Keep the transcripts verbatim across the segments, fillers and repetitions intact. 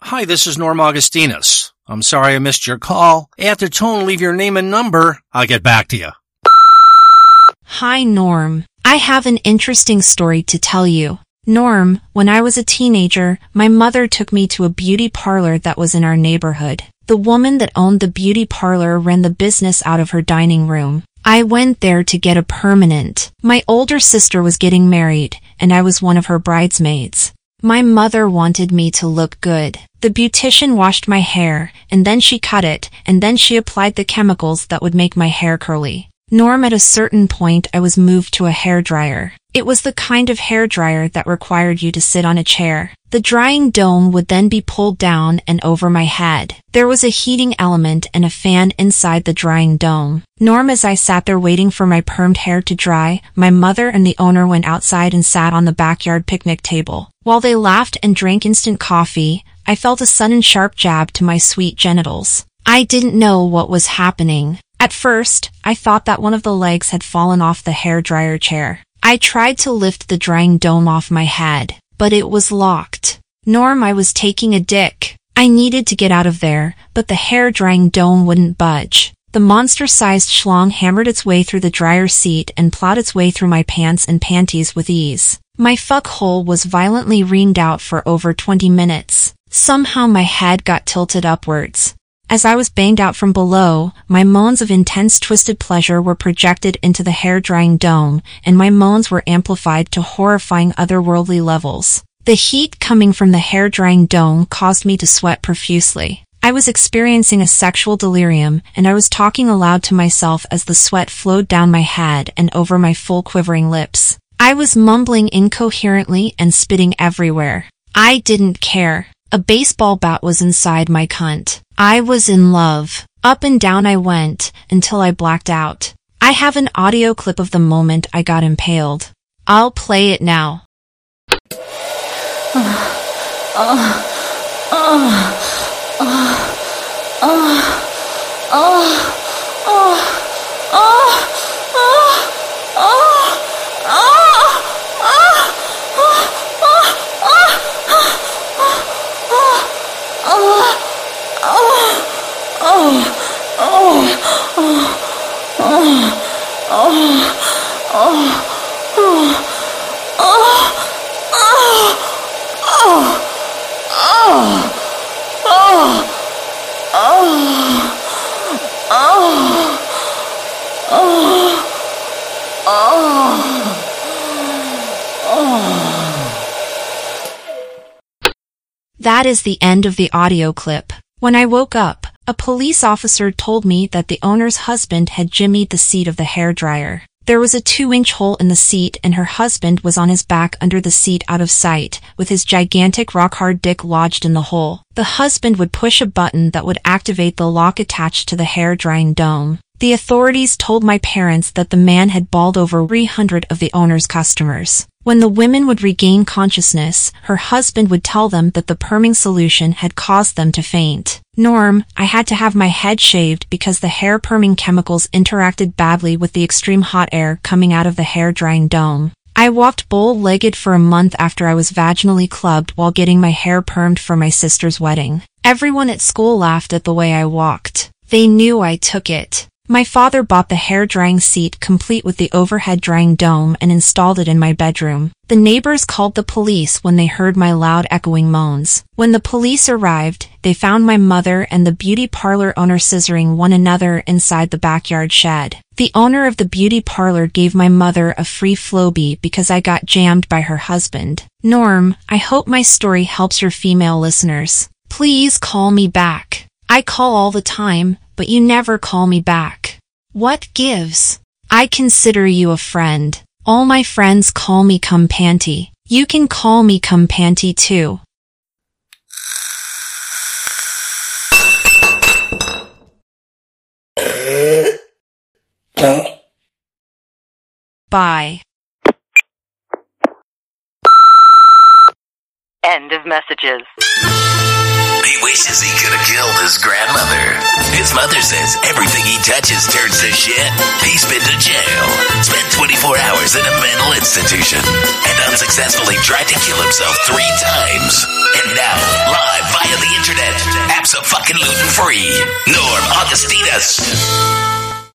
Hi, this is Norm Augustinus. I'm sorry I missed your call. At the tone, leave your name and number. I'll get back to you. Hi, Norm. I have an interesting story to tell you. Norm, when I was a teenager, my mother took me to a beauty parlor that was in our neighborhood. The woman that owned the beauty parlor ran the business out of her dining room. I went there to get a permanent. My older sister was getting married, and I was one of her bridesmaids. My mother wanted me to look good. The beautician washed my hair, and then she cut it, and then she applied the chemicals that would make my hair curly. Norm, at a certain point, I was moved to a hairdryer. It was the kind of hairdryer that required you to sit on a chair. The drying dome would then be pulled down and over my head. There was a heating element and a fan inside the drying dome. Norm, as I sat there waiting for my permed hair to dry, my mother and the owner went outside and sat on the backyard picnic table. While they laughed and drank instant coffee, I felt a sudden sharp jab to my sweet genitals. I didn't know what was happening. At first, I thought that one of the legs had fallen off the hairdryer chair. I tried to lift the drying dome off my head, but it was locked. Norm, I was taking a dick. I needed to get out of there, but the hair-drying dome wouldn't budge. The monster-sized schlong hammered its way through the dryer seat and plowed its way through my pants and panties with ease. My fuck hole was violently reamed out for over twenty minutes. Somehow my head got tilted upwards. As I was banged out from below, my moans of intense twisted pleasure were projected into the hair-drying dome, and my moans were amplified to horrifying otherworldly levels. The heat coming from the hair-drying dome caused me to sweat profusely. I was experiencing a sexual delirium, and I was talking aloud to myself as the sweat flowed down my head and over my full quivering lips. I was mumbling incoherently and spitting everywhere. I didn't care. A baseball bat was inside my cunt. I was in love. Up and down I went, until I blacked out. I have an audio clip of the moment I got impaled. I'll play it now. That is the end of the audio clip. When I woke up, a police officer told me that the owner's husband had jimmied the seat of the hairdryer. There was a two-inch hole in the seat and her husband was on his back under the seat out of sight, with his gigantic rock-hard dick lodged in the hole. The husband would push a button that would activate the lock attached to the hair-drying dome. The authorities told my parents that the man had bawled over three hundred of the owner's customers. When the women would regain consciousness, her husband would tell them that the perming solution had caused them to faint. Norm, I had to have my head shaved because the hair perming chemicals interacted badly with the extreme hot air coming out of the hair-drying dome. I walked bow-legged for a month after I was vaginally clubbed while getting my hair permed for my sister's wedding. Everyone at school laughed at the way I walked. They knew I took it. My father bought the hair-drying seat complete with the overhead drying dome and installed it in my bedroom. The neighbors called the police when they heard my loud echoing moans. When the police arrived, they found my mother and the beauty parlor owner scissoring one another inside the backyard shed. The owner of the beauty parlor gave my mother a free Flowbee because I got jammed by her husband. Norm, I hope my story helps your female listeners. Please call me back. I call all the time, but you never call me back. What gives? I consider you a friend. All my friends call me Cum Panty. You can call me Cum Panty too. Bye. End of messages. He wishes he could have killed his grandmother. His mother says everything he touches turns to shit. He's been to jail, spent twenty-four hours in a mental institution, and unsuccessfully tried to kill himself three times. And now, live via the internet, so fucking gluten-free. Norm Augustinus.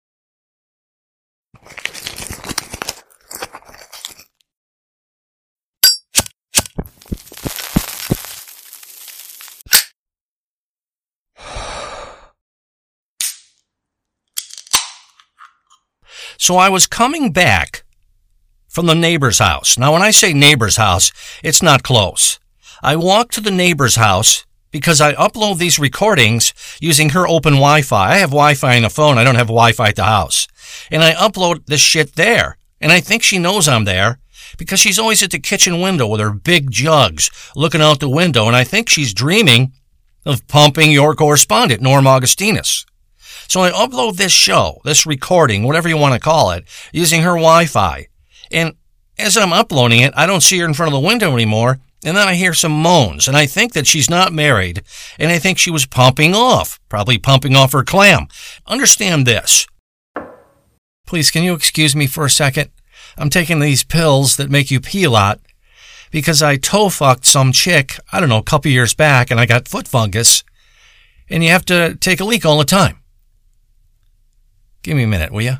So I was coming back from the neighbor's house. Now, when I say neighbor's house, it's not close. I walked to the neighbor's house because I upload these recordings using her open Wi-Fi. I have Wi-Fi on the phone. I don't have Wi-Fi at the house. And I upload this shit there. And I think she knows I'm there because she's always at the kitchen window with her big jugs looking out the window. And I think she's dreaming of pumping your correspondent, Norm Augustinus. So I upload this show, this recording, whatever you want to call it, using her Wi-Fi. And as I'm uploading it, I don't see her in front of the window anymore. And then I hear some moans. And I think that she's not married. And I think she was pumping off, probably pumping off her clam. Understand this. Please, can you excuse me for a second? I'm taking these pills that make you pee a lot because I toe fucked some chick, I don't know, a couple years back, and I got foot fungus. And you have to take a leak all the time. Give me a minute, will you?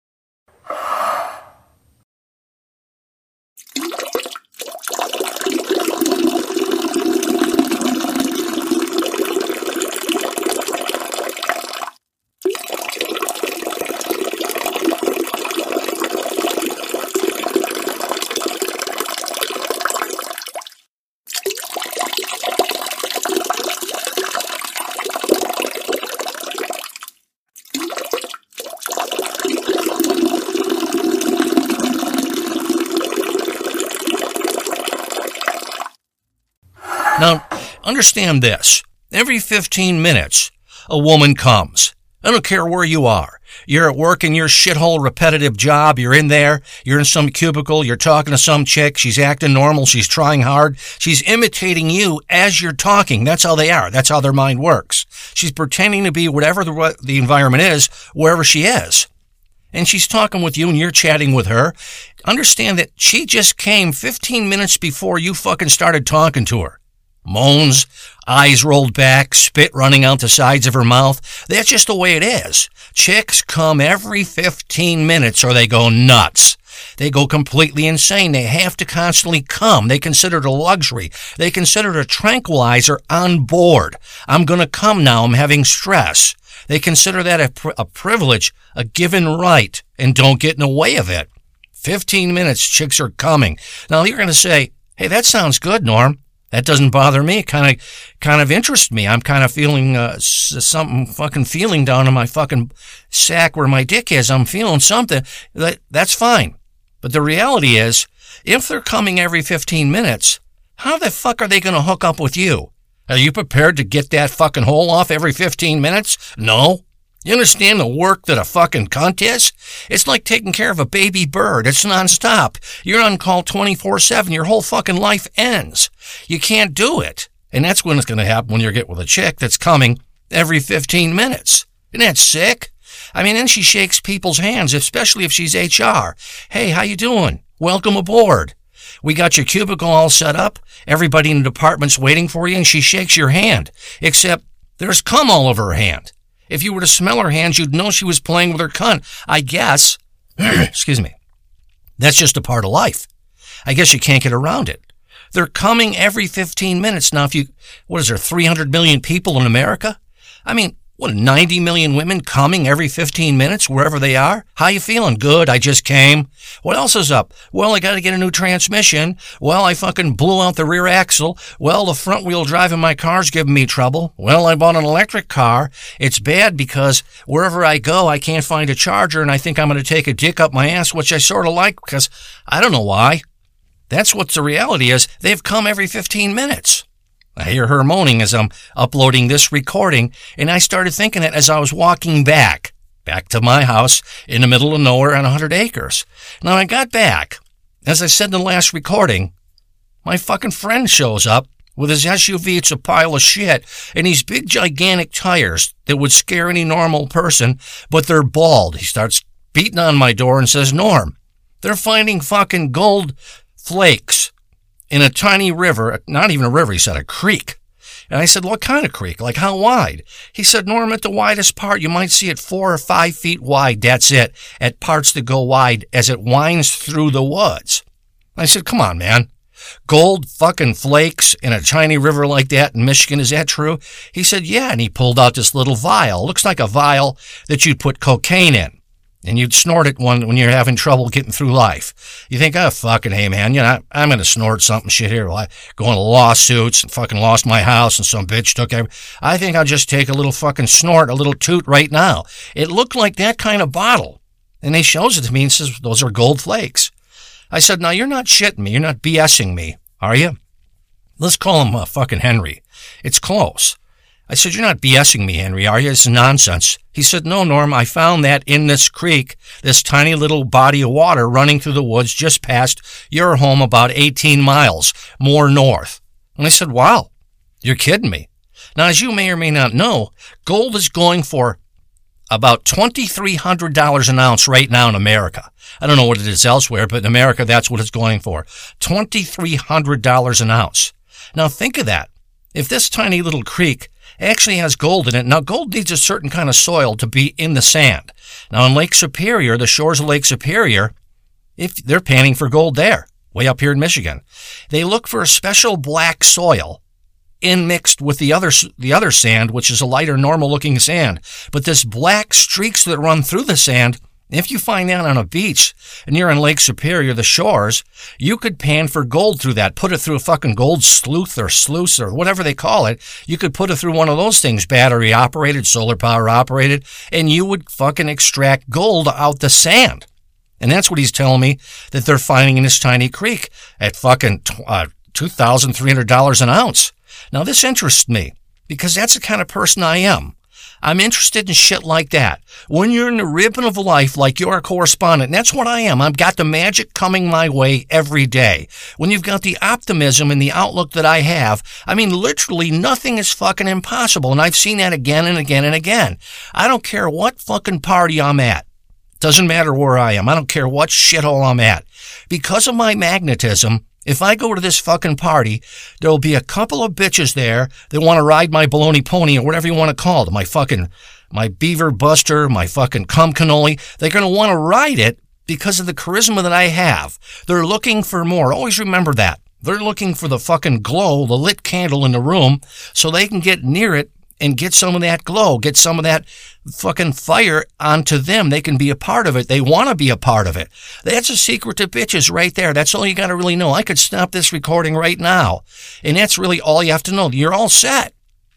Now, understand this. Every fifteen minutes, a woman comes. I don't care where you are. You're at work in your shithole repetitive job. You're in there. You're in some cubicle. You're talking to some chick. She's acting normal. She's trying hard. She's imitating you as you're talking. That's how they are. That's how their mind works. She's pretending to be whatever the, the environment is, wherever she is. And she's talking with you and you're chatting with her. Understand that she just came fifteen minutes before you fucking started talking to her. Moans, eyes rolled back, spit running out the sides of her mouth. That's just the way it is. Chicks come every fifteen minutes or they go nuts. They go completely insane. They have to constantly come. They consider it a luxury. They consider it a tranquilizer on board. I'm going to come now. I'm having stress. They consider that a, pr- a privilege, a given right, and don't get in the way of it. fifteen minutes, chicks are coming. Now you're going to say, hey, that sounds good, Norm. That doesn't bother me. It kind of, kind of interests me. I'm kind of feeling uh, something fucking feeling down in my fucking sack where my dick is. I'm feeling something. That, that's fine. But the reality is, if they're coming every fifteen minutes, how the fuck are they going to hook up with you? Are you prepared to get that fucking hole off every fifteen minutes? No. You understand the work that a fucking cunt is? It's like taking care of a baby bird. It's nonstop. You're on call twenty-four seven. Your whole fucking life ends. You can't do it. And that's when it's going to happen when you get with a chick that's coming every fifteen minutes. Isn't that sick? I mean, then she shakes people's hands, especially if she's H R. Hey, how you doing? Welcome aboard. We got your cubicle all set up. Everybody in the department's waiting for you, and she shakes your hand. Except there's cum all over her hand. If you were to smell her hands, you'd know she was playing with her cunt. I guess, excuse me, that's just a part of life. I guess you can't get around it. They're coming every fifteen minutes. Now, if you, what is there, three hundred million people in America? I mean, what, ninety million women coming every fifteen minutes wherever they are? How you feeling? Good, I just came. What else is up? Well, I got to get a new transmission. Well, I fucking blew out the rear axle. Well, the front wheel drive in my car's giving me trouble. Well, I bought an electric car. It's bad because wherever I go, I can't find a charger, and I think I'm going to take a dick up my ass, which I sort of like because I don't know why. That's what the reality is. They've come every fifteen minutes. I hear her moaning as I'm uploading this recording, and I started thinking it as I was walking back, back to my house in the middle of nowhere on one hundred acres. Now, I got back. As I said in the last recording, my fucking friend shows up with his S U V. It's a pile of shit, and these big, gigantic tires that would scare any normal person, but they're bald. He starts beating on my door and says, Norm, they're finding fucking gold flakes in a tiny river, not even a river, he said, a creek. And I said, what kind of creek? Like, how wide? He said, Norm, at the widest part, you might see it four or five feet wide. That's it. At parts that go wide as it winds through the woods. I said, come on, man. Gold fucking flakes in a tiny river like that in Michigan, is that true? He said, yeah, and he pulled out this little vial. Looks like a vial that you'd put cocaine in. And you'd snort it when, when you're having trouble getting through life. You think, oh, fucking, hey, man, you know, I'm going to snort something shit here. Well, I go into lawsuits and fucking lost my house and some bitch took every... I think I'll just take a little fucking snort, a little toot right now. It looked like that kind of bottle. And he shows it to me and says, those are gold flakes. I said, now, you're not shitting me. You're not BSing me, are you? Let's call him uh, fucking Henry. It's close. I said, you're not BSing me, Henry, are you? It's nonsense. He said, no, Norm, I found that in this creek, this tiny little body of water running through the woods just past your home about eighteen miles more north. And I said, wow, you're kidding me. Now, as you may or may not know, gold is going for about twenty-three hundred dollars an ounce right now in America. I don't know what it is elsewhere, but in America, that's what it's going for. twenty-three hundred dollars an ounce. Now, think of that. If this tiny little creek actually has gold in it. Now, gold needs a certain kind of soil to be in the sand. Now, in Lake Superior, the shores of Lake Superior, if they're panning for gold there, way up here in Michigan, they look for a special black soil in mixed with the other the other sand, which is a lighter, normal-looking sand. But this black streaks that run through the sand, if you find that on a beach and you're in Lake Superior, the shores, you could pan for gold through that. Put it through a fucking gold sleuth or sluice or whatever they call it. You could put it through one of those things, battery operated, solar power operated, and you would fucking extract gold out the sand. And that's what he's telling me that they're finding in this tiny creek at fucking uh, two thousand three hundred dollars an ounce. Now, this interests me because that's the kind of person I am. I'm interested in shit like that. When you're in the ribbon of life like you're a correspondent, and that's what I am. I've got the magic coming my way every day. When you've got the optimism and the outlook that I have, I mean, literally nothing is fucking impossible. And I've seen that again and again and again. I don't care what fucking party I'm at. Doesn't matter where I am. I don't care what shithole I'm at. Because of my magnetism, if I go to this fucking party, there'll be a couple of bitches there that want to ride my baloney pony or whatever you want to call it. My fucking, my beaver buster, my fucking cum cannoli. They're going to want to ride it because of the charisma that I have. They're looking for more. Always remember that. They're looking for the fucking glow, the lit candle in the room so they can get near it and get some of that glow, get some of that fucking fire onto them. They can be a part of it. They want to be a part of it. That's a secret to bitches right there. That's all you got to really know. I could stop this recording right now, and that's really all you have to know. You're all set.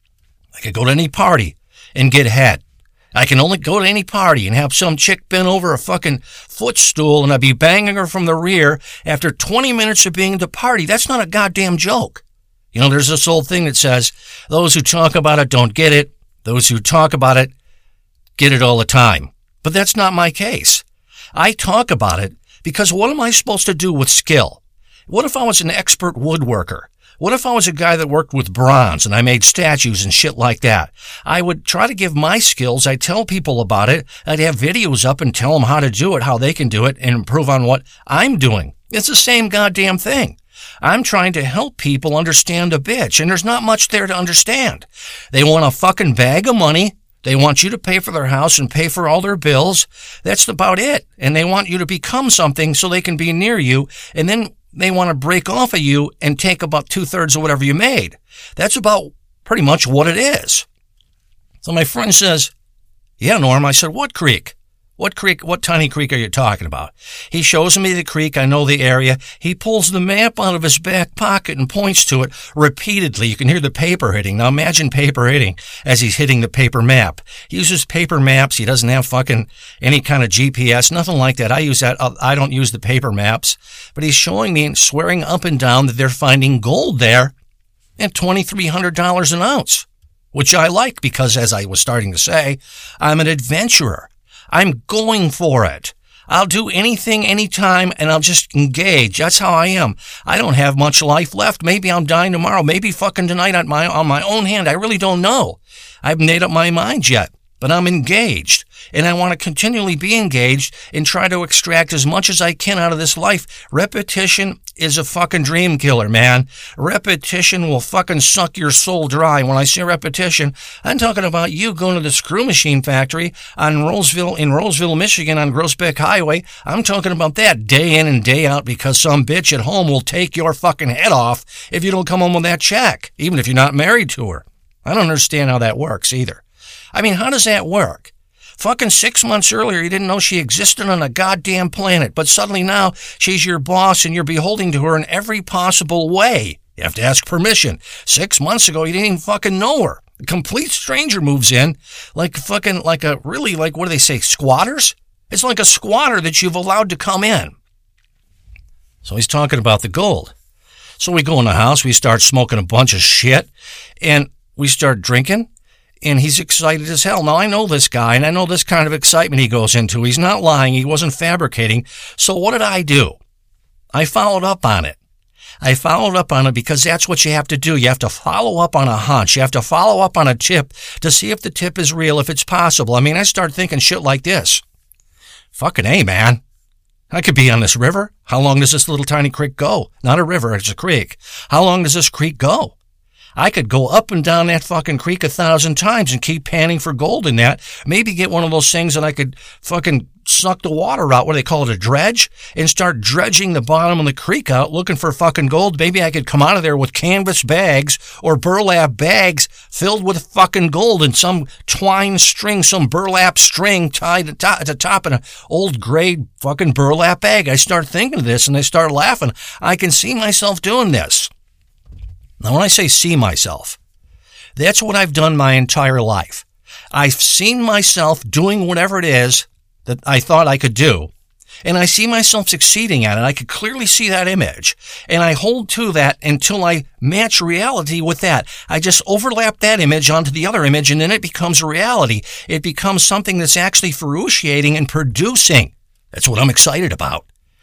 I could go to any party and get head. I can only go to any party and have some chick bend over a fucking footstool and I'd be banging her from the rear after twenty minutes of being at the party. That's not a goddamn joke. You know, there's this old thing that says, those who talk about it don't get it. Those who talk about it get it all the time. But that's not my case. I talk about it because what am I supposed to do with skill? What if I was an expert woodworker? What if I was a guy that worked with bronze and I made statues and shit like that? I would try to give my skills. I'd tell people about it. I'd have videos up and tell them how to do it, how they can do it, and improve on what I'm doing. It's the same goddamn thing. I'm trying to help people understand a bitch, and there's not much there to understand. They want a fucking bag of money. They want you to pay for their house and pay for all their bills. That's about it. And they want you to become something so they can be near you, and then they want to break off of you and take about two-thirds of whatever you made. That's about pretty much what it is. So my friend says, yeah, Norm. I said, what creek? What creek, what tiny creek are you talking about? He shows me the creek. I know the area. He pulls the map out of his back pocket and points to it repeatedly. You can hear the paper hitting. Now imagine paper hitting as he's hitting the paper map. He uses paper maps. He doesn't have fucking any kind of G P S, nothing like that. I use that. I don't use the paper maps. But he's showing me and swearing up and down that they're finding gold there at twenty-three hundred dollars an ounce, which I like because, as I was starting to say, I'm an adventurer. I'm going for it. I'll do anything, anytime, and I'll just engage. That's how I am. I don't have much life left. Maybe I'm dying tomorrow. Maybe fucking tonight on my on my own hand. I really don't know. I haven't made up my mind yet. but I'm engaged, and I want to continually be engaged and try to extract as much as I can out of this life. Repetition is a fucking dream killer, man. Repetition will fucking suck your soul dry. When I say repetition, I'm talking about you going to the screw machine factory on Roseville, in Roseville, Michigan on Groesbeck Highway. I'm talking about that day in and day out, because some bitch at home will take your fucking head off if you don't come home with that check, even if you're not married to her. I don't understand how that works either. I mean, how does that work? Fucking six months earlier, you didn't know she existed on a goddamn planet, but suddenly now she's your boss and you're beholden to her in every possible way. You have to ask permission. Six months ago, you didn't even fucking know her. A complete stranger moves in like fucking, like a, really, like, what do they say, squatters? It's like a squatter that you've allowed to come in. So he's talking about the gold. So we go in the house, we start smoking a bunch of shit, and we start drinking. And he's excited as hell. Now, I know this guy, and I know this kind of excitement he goes into. He's not lying. He wasn't fabricating. So what did I do? I followed up on it. I followed up on it because that's what you have to do. You have to follow up on a hunch. You have to follow up on a tip to see if the tip is real, if it's possible. I mean, I start thinking shit like this. Fucking A, man. I could be on this river. How long does this little tiny creek go? Not a river, it's a creek. How long does this creek go? I could go up and down that fucking creek a thousand times and keep panning for gold in that. Maybe get one of those things that I could fucking suck the water out, what do they call it, a dredge, and start dredging the bottom of the creek out looking for fucking gold. Maybe I could come out of there with canvas bags or burlap bags filled with fucking gold and some twine string, some burlap string tied at the top of an old gray fucking burlap bag. I start thinking of this and I start laughing. I can see myself doing this. Now, when I say see myself, that's what I've done my entire life. I've seen myself doing whatever it is that I thought I could do, and I see myself succeeding at it. I could clearly see that image, and I hold to that until I match reality with that. I just overlap that image onto the other image, and then it becomes a reality. It becomes something that's actually fruitiating and producing. That's what I'm excited about.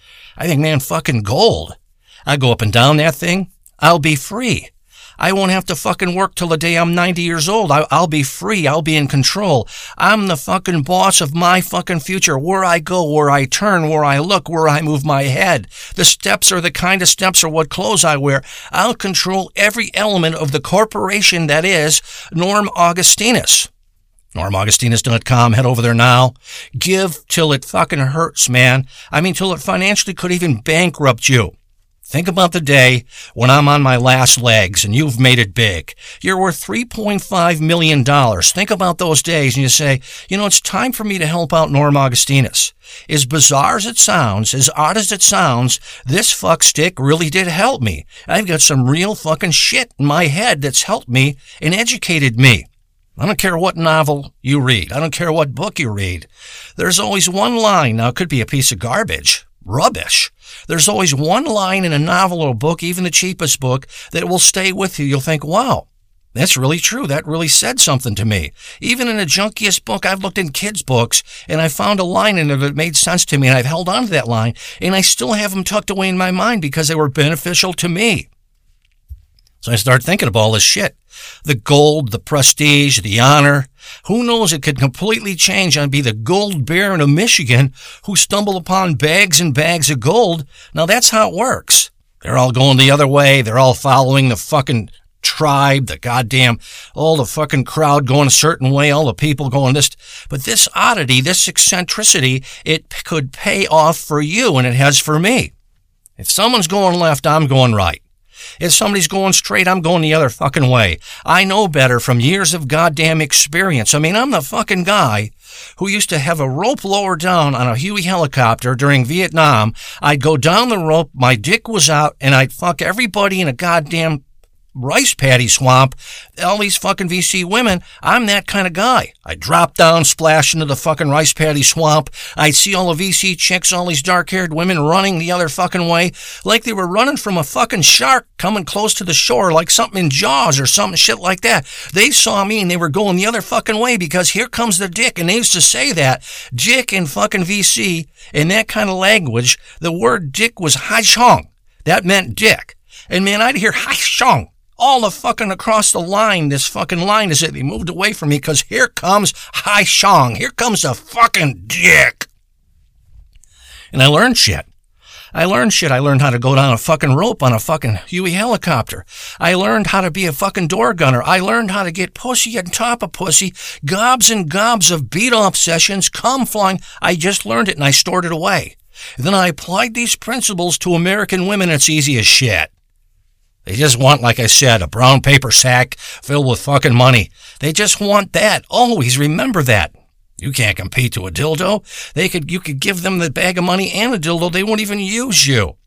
I think, man, fucking gold. I go up and down that thing. I'll be free. I won't have to fucking work till the day I'm ninety years old. I, I'll be free. I'll be in control. I'm the fucking boss of my fucking future. Where I go, where I turn, where I look, where I move my head. The steps are the kind of steps or what clothes I wear. I'll control every element of the corporation that is Norm Augustinus. Norm Augustinus dot com. Head over there now. Give till it fucking hurts, man. I mean, till it financially could even bankrupt you. Think about the day when I'm on my last legs and you've made it big. You're worth three point five million dollars. Think about those days and you say, you know, it's time for me to help out Norm Augustinus. As bizarre as it sounds, as odd as it sounds, this fuckstick really did help me. I've got some real fucking shit in my head that's helped me and educated me. I don't care what novel you read. I don't care what book you read. There's always one line. Now, it could be a piece of garbage. Rubbish. There's always one line in a novel or a book, even the cheapest book, that will stay with you. You'll think, wow, that's really true. That really said something to me. Even in the junkiest book, I've looked in kids' books, and I found a line in there that made sense to me, and I've held on to that line, and I still have them tucked away in my mind because they were beneficial to me. So I start thinking of all this shit. The gold, the prestige, the honor. Who knows, it could completely change and be the gold baron of Michigan who stumbled upon bags and bags of gold. Now that's how it works. They're all going the other way. They're all following the fucking tribe, the goddamn, all the fucking crowd going a certain way, all the people going this. But this oddity, this eccentricity, it could pay off for you, and it has for me. If someone's going left, I'm going right. If somebody's going straight, I'm going the other fucking way. I know better from years of goddamn experience. I mean, I'm the fucking guy who used to have a rope lowered down on a Huey helicopter during Vietnam. I'd go down the rope, my dick was out, and I'd fuck everybody in a goddamn rice paddy swamp, all these fucking V C women. I'm that kind of guy. I'd drop down, splash into the fucking rice paddy swamp. I'd see all the V C chicks, all these dark-haired women running the other fucking way, like they were running from a fucking shark coming close to the shore, like something in Jaws or something shit like that. They saw me and they were going the other fucking way because here comes the dick. And they used to say that. Dick in fucking V C, in that kind of language, the word dick was hai shong. That meant dick. And man, I'd hear hai shong All the fucking across the line, this fucking line is it. They moved away from me because here comes Hai Shang. Here comes a fucking dick. And I learned shit. I learned shit. I learned how to go down a fucking rope on a fucking Huey helicopter. I learned how to be a fucking door gunner. I learned how to get pussy on top of pussy, gobs and gobs of beat-off sessions, cum flying. I just learned it and I stored it away. Then I applied these principles to American women. It's easy as shit. They just want, like I said, a brown paper sack filled with fucking money. They just want that. Always remember that. You can't compete to a dildo. They could, you could give them the bag of money and a dildo. They won't even use you.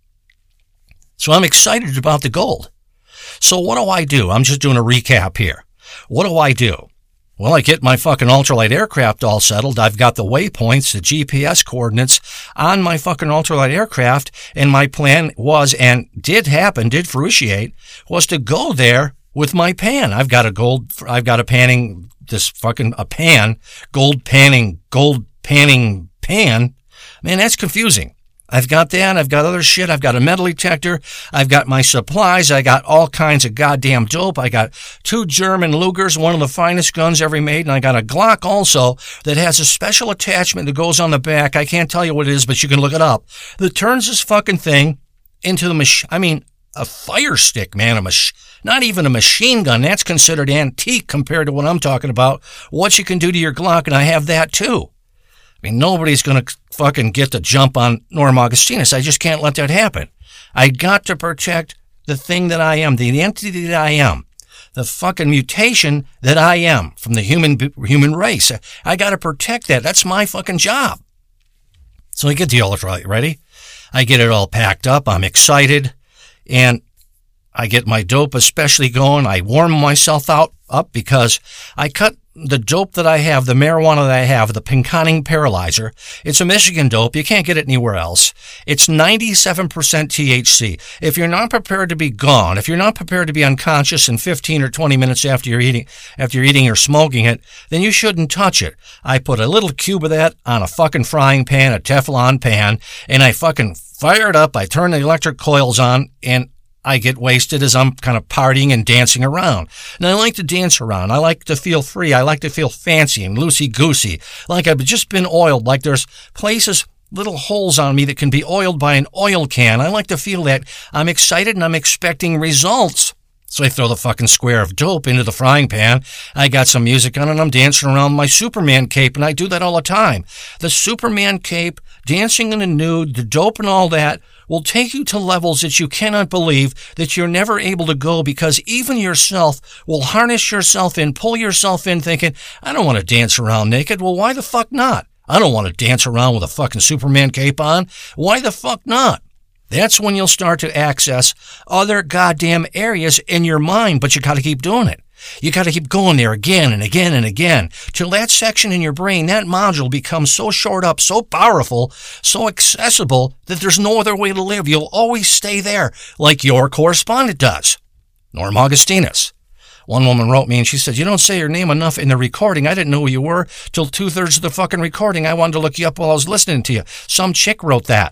So I'm excited about the gold. So what do I do? I'm just doing a recap here. What do I do? Well, I get my fucking ultralight aircraft all settled. I've got the waypoints, the G P S coordinates on my fucking ultralight aircraft. And my plan was, and did happen, did fruitiate, was to go there with my pan. I've got a gold, I've got a panning, this fucking, a pan, gold panning, gold panning pan. Man, that's confusing. I've got that. I've got other shit. I've got a metal detector. I've got my supplies. I got all kinds of goddamn dope. I got two German Lugers, one of the finest guns ever made. And I got a Glock also that has a special attachment that goes on the back. I can't tell you what it is, but you can look it up. That turns this fucking thing into the mach- I mean, a fire stick, man. A mach- not even a machine gun. That's considered antique compared to what I'm talking about. What you can do to your Glock, and I have that too. I mean, nobody's going to fucking get the jump on Norm Augustinus. I just can't let that happen. I got to protect the thing that I am, the entity that I am, the fucking mutation that I am from the human human race. I got to protect that. That's my fucking job. So I get the ultralight ready. I get it all packed up. I'm excited. And I get my dope especially going. I warm myself out up because I cut the dope that I have, the marijuana that I have, the Pinconning Paralyzer. It's a Michigan dope. You can't get it anywhere else. It's ninety-seven percent T H C. If you're not prepared to be gone, if you're not prepared to be unconscious in fifteen or twenty minutes after you're eating, after you're eating or smoking it, then you shouldn't touch it. I put a little cube of that on a fucking frying pan, a Teflon pan, and I fucking fire it up. I turn the electric coils on, and I get wasted as I'm kind of partying and dancing around. And I like to dance around. I like to feel free. I like to feel fancy and loosey-goosey, like I've just been oiled, like there's places, little holes on me that can be oiled by an oil can. I like to feel that. I'm excited and I'm expecting results. So I throw the fucking square of dope into the frying pan. I got some music on and I'm dancing around my Superman cape, and I do that all the time. The Superman cape, dancing in the nude, the dope and all that will take you to levels that you cannot believe that you're never able to go, because even yourself will harness yourself in, pull yourself in thinking, I don't want to dance around naked. Well, why the fuck not? I don't want to dance around with a fucking Superman cape on. Why the fuck not? That's when you'll start to access other goddamn areas in your mind, but you got to keep doing it. You got to keep going there again and again and again till that section in your brain, that module becomes so shored up, so powerful, so accessible that there's no other way to live. You'll always stay there like your correspondent does. Norm Augustinus. One woman wrote me and she said, you don't say your name enough in the recording. I didn't know who you were till two-thirds of the fucking recording. I wanted to look you up while I was listening to you. Some chick wrote that.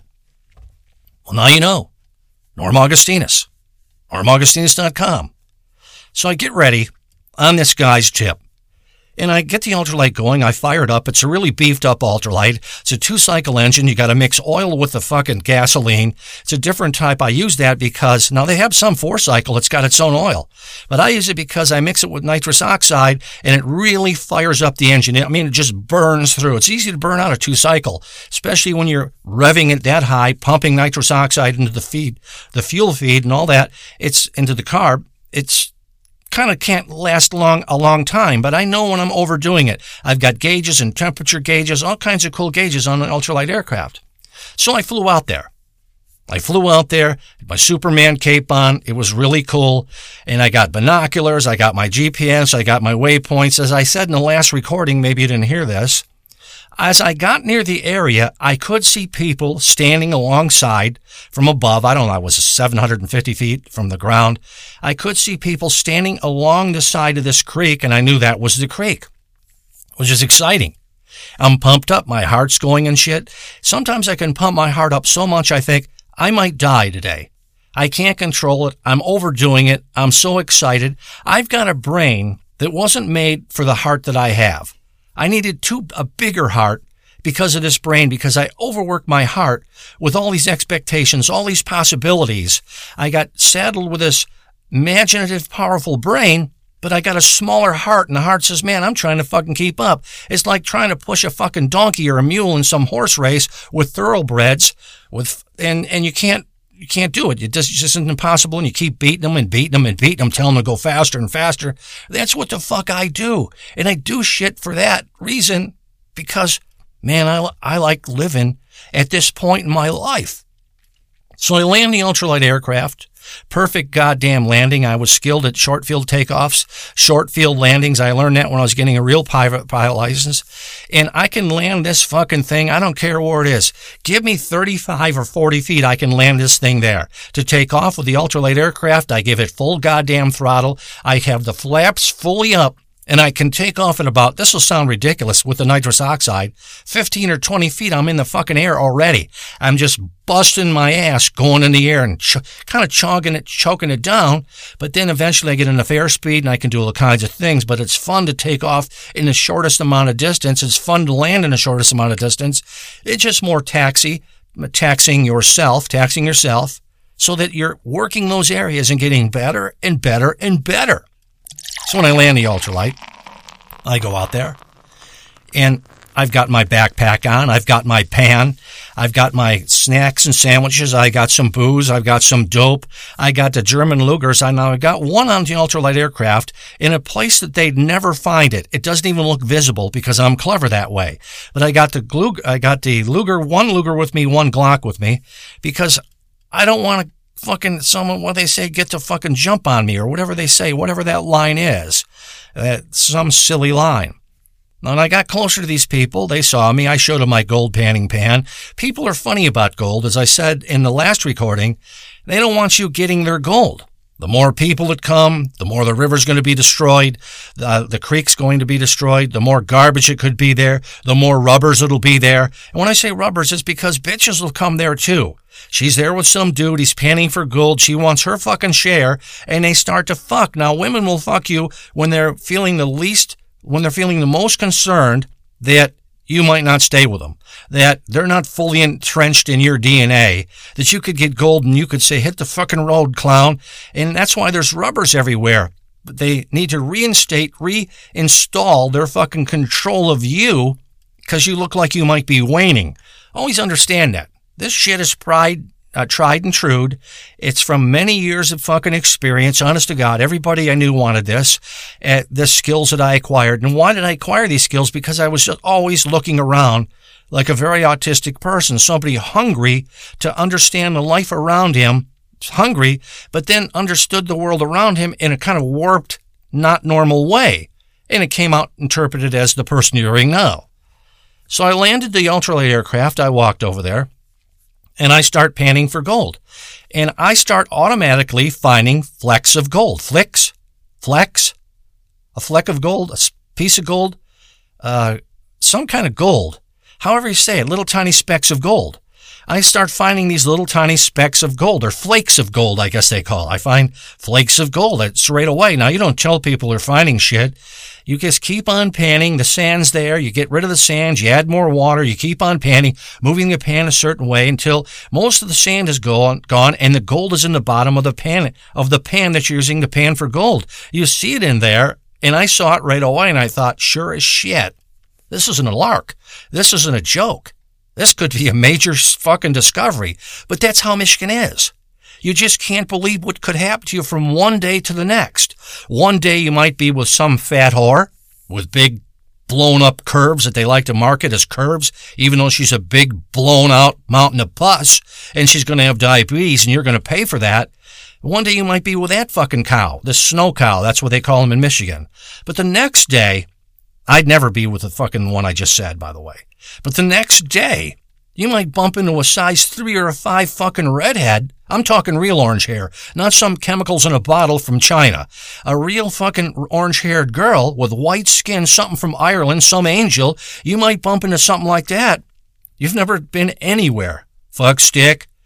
Well, now you know. Norm Augustinus. Norm Augustinus dot com. So I get ready on this guy's tip. And I get the ultralight going. I fire it up. It's a really beefed up ultralight. It's a two-cycle engine. You got to mix oil with the fucking gasoline. It's a different type. I use that because, now they have some four-cycle. It's got its own oil. But I use it because I mix it with nitrous oxide, and it really fires up the engine. I mean, it just burns through. It's easy to burn out a two-cycle, especially when you're revving it that high, pumping nitrous oxide into the feed, the fuel feed and all that. It's into the carb. It's kind of can't last long a long time, but I know when I'm overdoing it. I've got gauges and temperature gauges, all kinds of cool gauges on an ultralight aircraft. So I flew out there. I flew out there, my Superman cape on. It was really cool. And I got binoculars, I got my G P S, I got my waypoints. As I said in the last recording, maybe you didn't hear this. As I got near the area, I could see people standing alongside from above. I don't know, I was seven hundred fifty feet from the ground. I could see people standing along the side of this creek, and I knew that was the creek, which is exciting. I'm pumped up. My heart's going and shit. Sometimes I can pump my heart up so much I think I might die today. I can't control it. I'm overdoing it. I'm so excited. I've got a brain that wasn't made for the heart that I have. I needed too, a bigger heart because of this brain, because I overworked my heart with all these expectations, all these possibilities. I got saddled with this imaginative, powerful brain, but I got a smaller heart, and the heart says, man, I'm trying to fucking keep up. It's like trying to push a fucking donkey or a mule in some horse race with thoroughbreds, with and and you can't you can't do it. It just, it just isn't impossible, and you keep beating them and beating them and beating them, telling them to go faster and faster. That's what the fuck I do, and I do shit for that reason because, man, I, I like living at this point in my life. So I land the ultralight aircraft. Perfect goddamn landing. I was skilled at short field takeoffs, short field landings. I learned that when I was getting a real pilot, pilot license. And I can land this fucking thing. I don't care where it is. Give me thirty-five or forty feet. I can land this thing there. To take off with the ultralight aircraft, I give it full goddamn throttle. I have the flaps fully up. And I can take off at about, this will sound ridiculous with the nitrous oxide, fifteen or twenty feet, I'm in the fucking air already. I'm just busting my ass going in the air and ch- kind of chogging it, choking it down. But then eventually I get enough airspeed and I can do all kinds of things. But it's fun to take off in the shortest amount of distance. It's fun to land in the shortest amount of distance. It's just more taxi, taxing yourself, taxing yourself so that you're working those areas and getting better and better and better. So when I land the ultralight, I go out there and I've got my backpack on. I've got my pan. I've got my snacks and sandwiches. I got some booze. I've got some dope. I got the German Lugers. I now got one on the ultralight aircraft in a place that they'd never find it. It doesn't even look visible because I'm clever that way. But I got the Glug- I got the Luger, one Luger with me, one Glock with me because I don't want to fucking someone, what they say, get to fucking jump on me or whatever they say, whatever that line is. Uh, some silly line. When I got closer to these people, they saw me. I showed them my gold panning pan. People are funny about gold. As I said in the last recording, they don't want you getting their gold. The more people that come, the more the river's going to be destroyed, the, the creek's going to be destroyed, the more garbage it could be there, the more rubbers it'll be there. And when I say rubbers, it's because bitches will come there too. She's there with some dude, he's panning for gold, she wants her fucking share, and they start to fuck. Now, women will fuck you when they're feeling the least, when they're feeling the most concerned that you might not stay with them, that they're not fully entrenched in your D N A, that you could get gold and you could say, hit the fucking road, clown. And that's why there's rubbers everywhere. But they need to reinstate, reinstall their fucking control of you because you look like you might be waning. Always understand that. This shit is pride, uh, tried and true. It's from many years of fucking experience. Honest to God, everybody I knew wanted this, uh, the skills that I acquired. And why did I acquire these skills? Because I was just always looking around like a very autistic person, somebody hungry to understand the life around him, hungry, but then understood the world around him in a kind of warped, not normal way. And it came out interpreted as the person you're hearing now. So I landed the ultralight aircraft. I walked over there. And I start panning for gold. And I start automatically finding flecks of gold. Flicks? Flecks? A fleck of gold? A piece of gold? Uh, some kind of gold. However you say it, little tiny specks of gold. I start finding these little tiny specks of gold, or flakes of gold, I guess they call it. I find flakes of gold. It's right away. Now, you don't tell people they're finding shit. You just keep on panning. The sand's there. You get rid of the sand. You add more water. You keep on panning, moving the pan a certain way until most of the sand is gone, gone, and the gold is in the bottom of the pan, of the pan that you're using to pan for gold. You see it in there, and I saw it right away, and I thought, sure as shit, this isn't a lark. This isn't a joke. This could be a major fucking discovery. But that's how Michigan is. You just can't believe what could happen to you from one day to the next. One day you might be with some fat whore with big blown up curves that they like to market as curves, even though she's a big blown out mountain of pus and she's going to have diabetes and you're going to pay for that. One day you might be with that fucking cow, the snow cow. That's what they call them in Michigan. But the next day, I'd never be with the fucking one I just said, by the way. But the next day, you might bump into a size three or a five fucking redhead. I'm talking real orange hair, not some chemicals in a bottle from China. A real fucking orange-haired girl with white skin, something from Ireland, some angel. You might bump into something like that. You've never been anywhere. Fuck stick.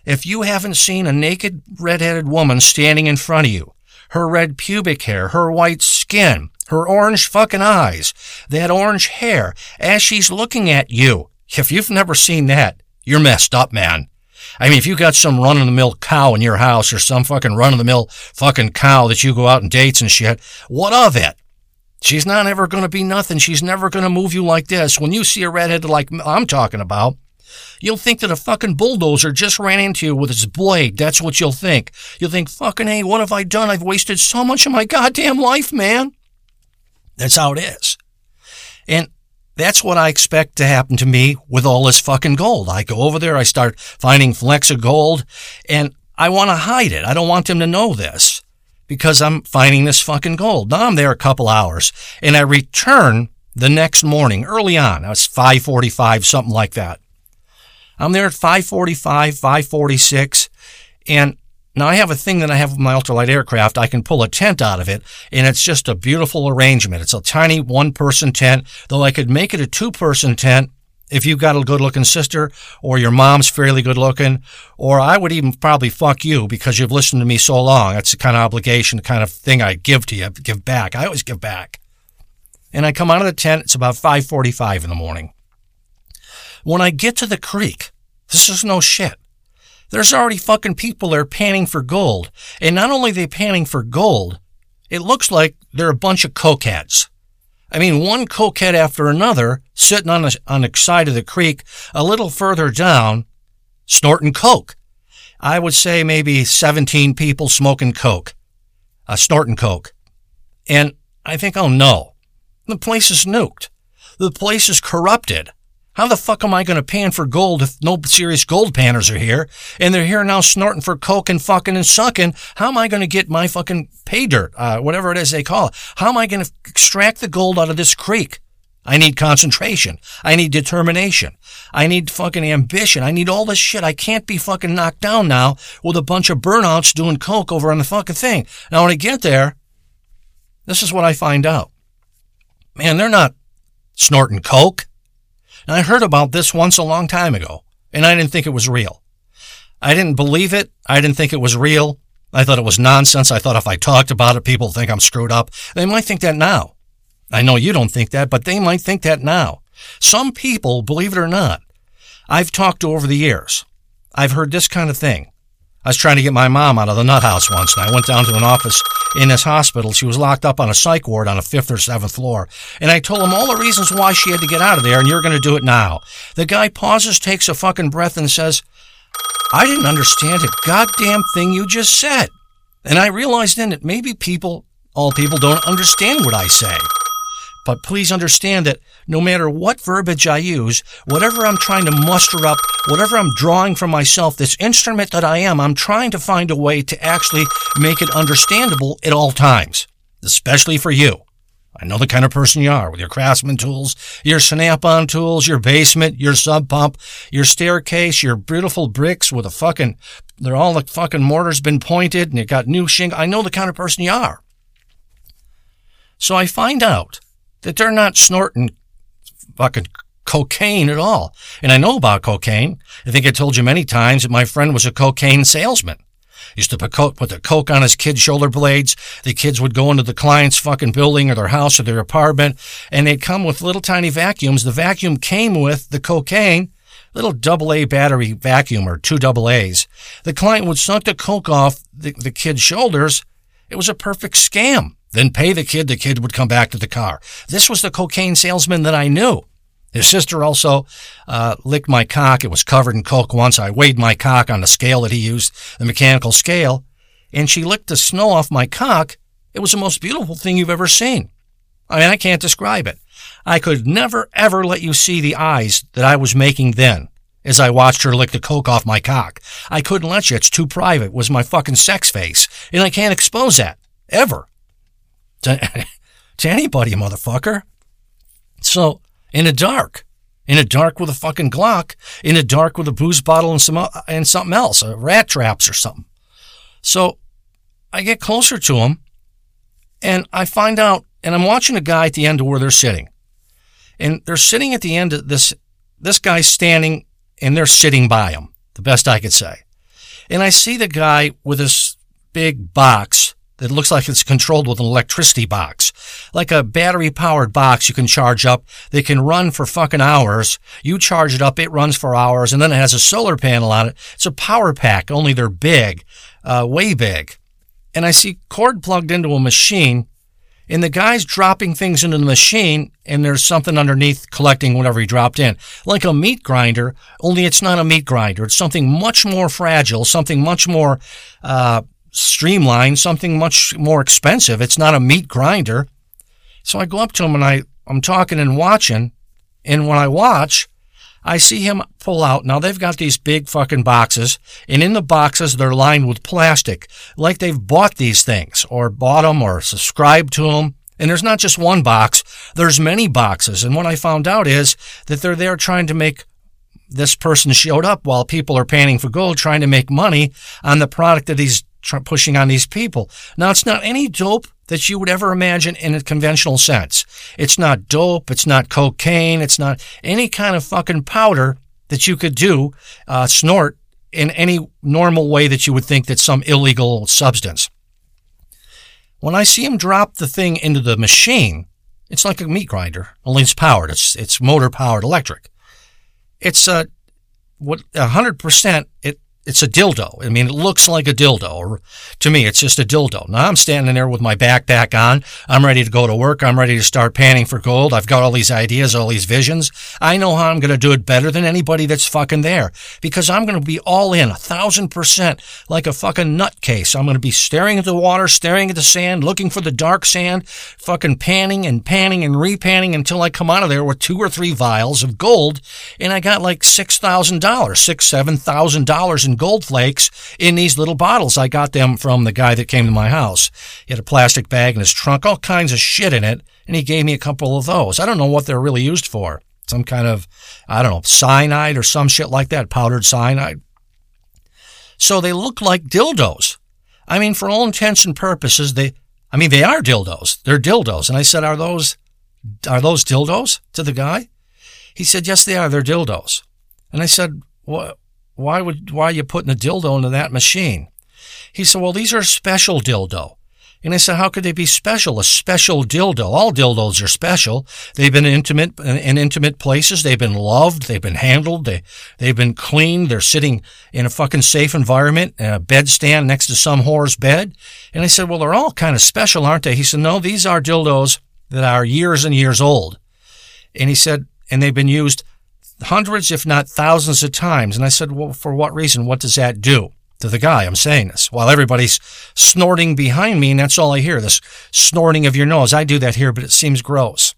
if you haven't seen a naked red-headed woman standing in front of you, her red pubic hair, her white skin, her orange fucking eyes, that orange hair, as she's looking at you, if you've never seen that, you're messed up, man. I mean, if you got some run-of-the-mill cow in your house or some fucking run-of-the-mill fucking cow that you go out and dates and shit, what of it? She's not ever going to be nothing. She's never going to move you like this. When you see a redhead like I'm talking about, you'll think that a fucking bulldozer just ran into you with its blade. That's what you'll think. You'll think, fucking, hey, what have I done? I've wasted so much of my goddamn life, man. That's how it is. And that's what I expect to happen to me with all this fucking gold. I go over there, I start finding flecks of gold, and I want to hide it. I don't want them to know this because I'm finding this fucking gold. Now I'm there a couple hours, and I return the next morning, early on. It's five forty-five, something like that. I'm there at five forty-five, five forty-six, and now I have a thing that I have with my ultralight aircraft. I can pull a tent out of it, and it's just a beautiful arrangement. It's a tiny one-person tent, though I could make it a two-person tent if you've got a good-looking sister, or your mom's fairly good-looking, or I would even probably fuck you because you've listened to me so long. That's the kind of obligation, the kind of thing I give to you, give back. I always give back. And I come out of the tent. It's about five forty-five in the morning. When I get to the creek, this is no shit. There's already fucking people there panning for gold. And not only are they panning for gold, it looks like they're a bunch of cokeheads. I mean, one cokehead after another sitting on the, on the side of the creek a little further down, snorting coke. I would say maybe seventeen people smoking coke, uh, snorting coke. And I think, oh no, the place is nuked. The place is corrupted. How the fuck am I going to pan for gold if no serious gold panners are here? And they're here now snorting for coke and fucking and sucking. How am I going to get my fucking pay dirt, uh, whatever it is they call it? How am I going to extract the gold out of this creek? I need concentration. I need determination. I need fucking ambition. I need all this shit. I can't be fucking knocked down now with a bunch of burnouts doing coke over on the fucking thing. Now when I get there, this is what I find out. Man, they're not snorting coke. And I heard about this once a long time ago, and I didn't think it was real. I didn't believe it. I didn't think it was real. I thought it was nonsense. I thought if I talked about it, people think I'm screwed up. They might think that now. I know you don't think that, but they might think that now. Some people, believe it or not, I've talked to over the years. I've heard this kind of thing. I was trying to get my mom out of the nut house once, and I went down to an office in this hospital. She was locked up on a psych ward on a fifth or seventh floor. And I told him all the reasons why she had to get out of there, and you're going to do it now. The guy pauses, takes a fucking breath, and says, I didn't understand a goddamn thing you just said. And I realized then that maybe people, all people don't understand what I say. But please understand that no matter what verbiage I use, whatever I'm trying to muster up, whatever I'm drawing from myself, this instrument that I am, I'm trying to find a way to actually make it understandable at all times, especially for you. I know the kind of person you are with your Craftsman tools, your Snap-on tools, your basement, your sub pump, your staircase, your beautiful bricks with a fucking, they're all the fucking mortar's been pointed and you got new shingle. I know the kind of person you are. So I find out that they're not snorting fucking cocaine at all. And I know about cocaine. I think I told you many times that my friend was a cocaine salesman. He used to put, coke, put the coke on his kids' shoulder blades. The kids would go into the client's fucking building or their house or their apartment, and they'd come with little tiny vacuums. The vacuum came with the cocaine, little double A battery vacuum or two double A's. The client would suck the coke off the, the kid's shoulders. It was a perfect scam. Then pay the kid, the kid would come back to the car. This was the cocaine salesman that I knew. His sister also uh, licked my cock. It was covered in coke once. I weighed my cock on the scale that he used, the mechanical scale, and she licked the snow off my cock. It was the most beautiful thing you've ever seen. I mean, I can't describe it. I could never, ever let you see the eyes that I was making then as I watched her lick the coke off my cock. I couldn't let you. It's too private. It was my fucking sex face, and I can't expose that, ever. To, to anybody, motherfucker. So, in the dark, in the dark with a fucking Glock, in the dark with a booze bottle and some and something else, uh, rat traps or something. So, I get closer to him, and I find out, and I'm watching a guy at the end of where they're sitting. And they're sitting at the end of this, this guy's standing, and they're sitting by him, the best I could say. And I see the guy with this big box that looks like it's controlled with an electricity box. Like a battery-powered box you can charge up. They can run for fucking hours. You charge it up, it runs for hours, and then it has a solar panel on it. It's a power pack, only they're big, uh, way big. And I see cord plugged into a machine, and the guy's dropping things into the machine, and there's something underneath collecting whatever he dropped in. Like a meat grinder, only it's not a meat grinder. It's something much more fragile, something much more uh streamlined, something much more expensive. It's not a meat grinder. So I go up to him and I, I'm talking and watching, and when I watch, I see him pull out. Now they've got these big fucking boxes, and in the boxes they're lined with plastic, like they've bought these things, or bought them, or subscribed to them. And there's not just one box, there's many boxes. And what I found out is that they're there trying to make, this person showed up while people are panning for gold, trying to make money on the product that he's pushing on these people. Now, it's not any dope that you would ever imagine in a conventional sense. It's not dope. It's not cocaine. It's not any kind of fucking powder that you could do, uh, snort in any normal way that you would think that's some illegal substance. When I see him drop the thing into the machine, it's like a meat grinder, only it's powered. It's, it's motor powered electric. It's, uh, what, a hundred percent, it, It's a dildo. I mean, it looks like a dildo. Or, to me, it's just a dildo. Now, I'm standing there with my backpack on. I'm ready to go to work. I'm ready to start panning for gold. I've got all these ideas, all these visions. I know how I'm going to do it better than anybody that's fucking there. Because I'm going to be all in, a thousand percent, like a fucking nutcase. I'm going to be staring at the water, staring at the sand, looking for the dark sand, fucking panning and panning and repanning until I come out of there with two or three vials of gold. And I got like six thousand dollars, six, seven thousand dollars in gold flakes in these little bottles. I got them from the guy that came to my house. He had a plastic bag in his trunk, all kinds of shit in it, and he gave me a couple of those. I don't know what they're really used for. Some kind of, I don't know, cyanide or some shit like that, powdered cyanide. So they look like dildos. I mean, for all intents and purposes, they, I mean, they are dildos. They're dildos. And I said, are those, are those dildos to the guy? He said, yes, they are. They're dildos. And I said, what? Why would, why are you putting a dildo into that machine? He said, well, these are special dildo. And I said, how could they be special? A special dildo. All dildos are special. They've been intimate, in intimate places. They've been loved. They've been handled. They, they've been cleaned. They're sitting in a fucking safe environment, in a bedstand next to some whore's bed. And I said, well, they're all kind of special, aren't they? He said, no, these are dildos that are years and years old. And he said, and they've been used hundreds, if not thousands of times. And I said, well, for what reason? What does that do? To the guy, I'm saying this, while everybody's snorting behind me, and that's all I hear, this snorting of your nose. I do that here, but it seems gross.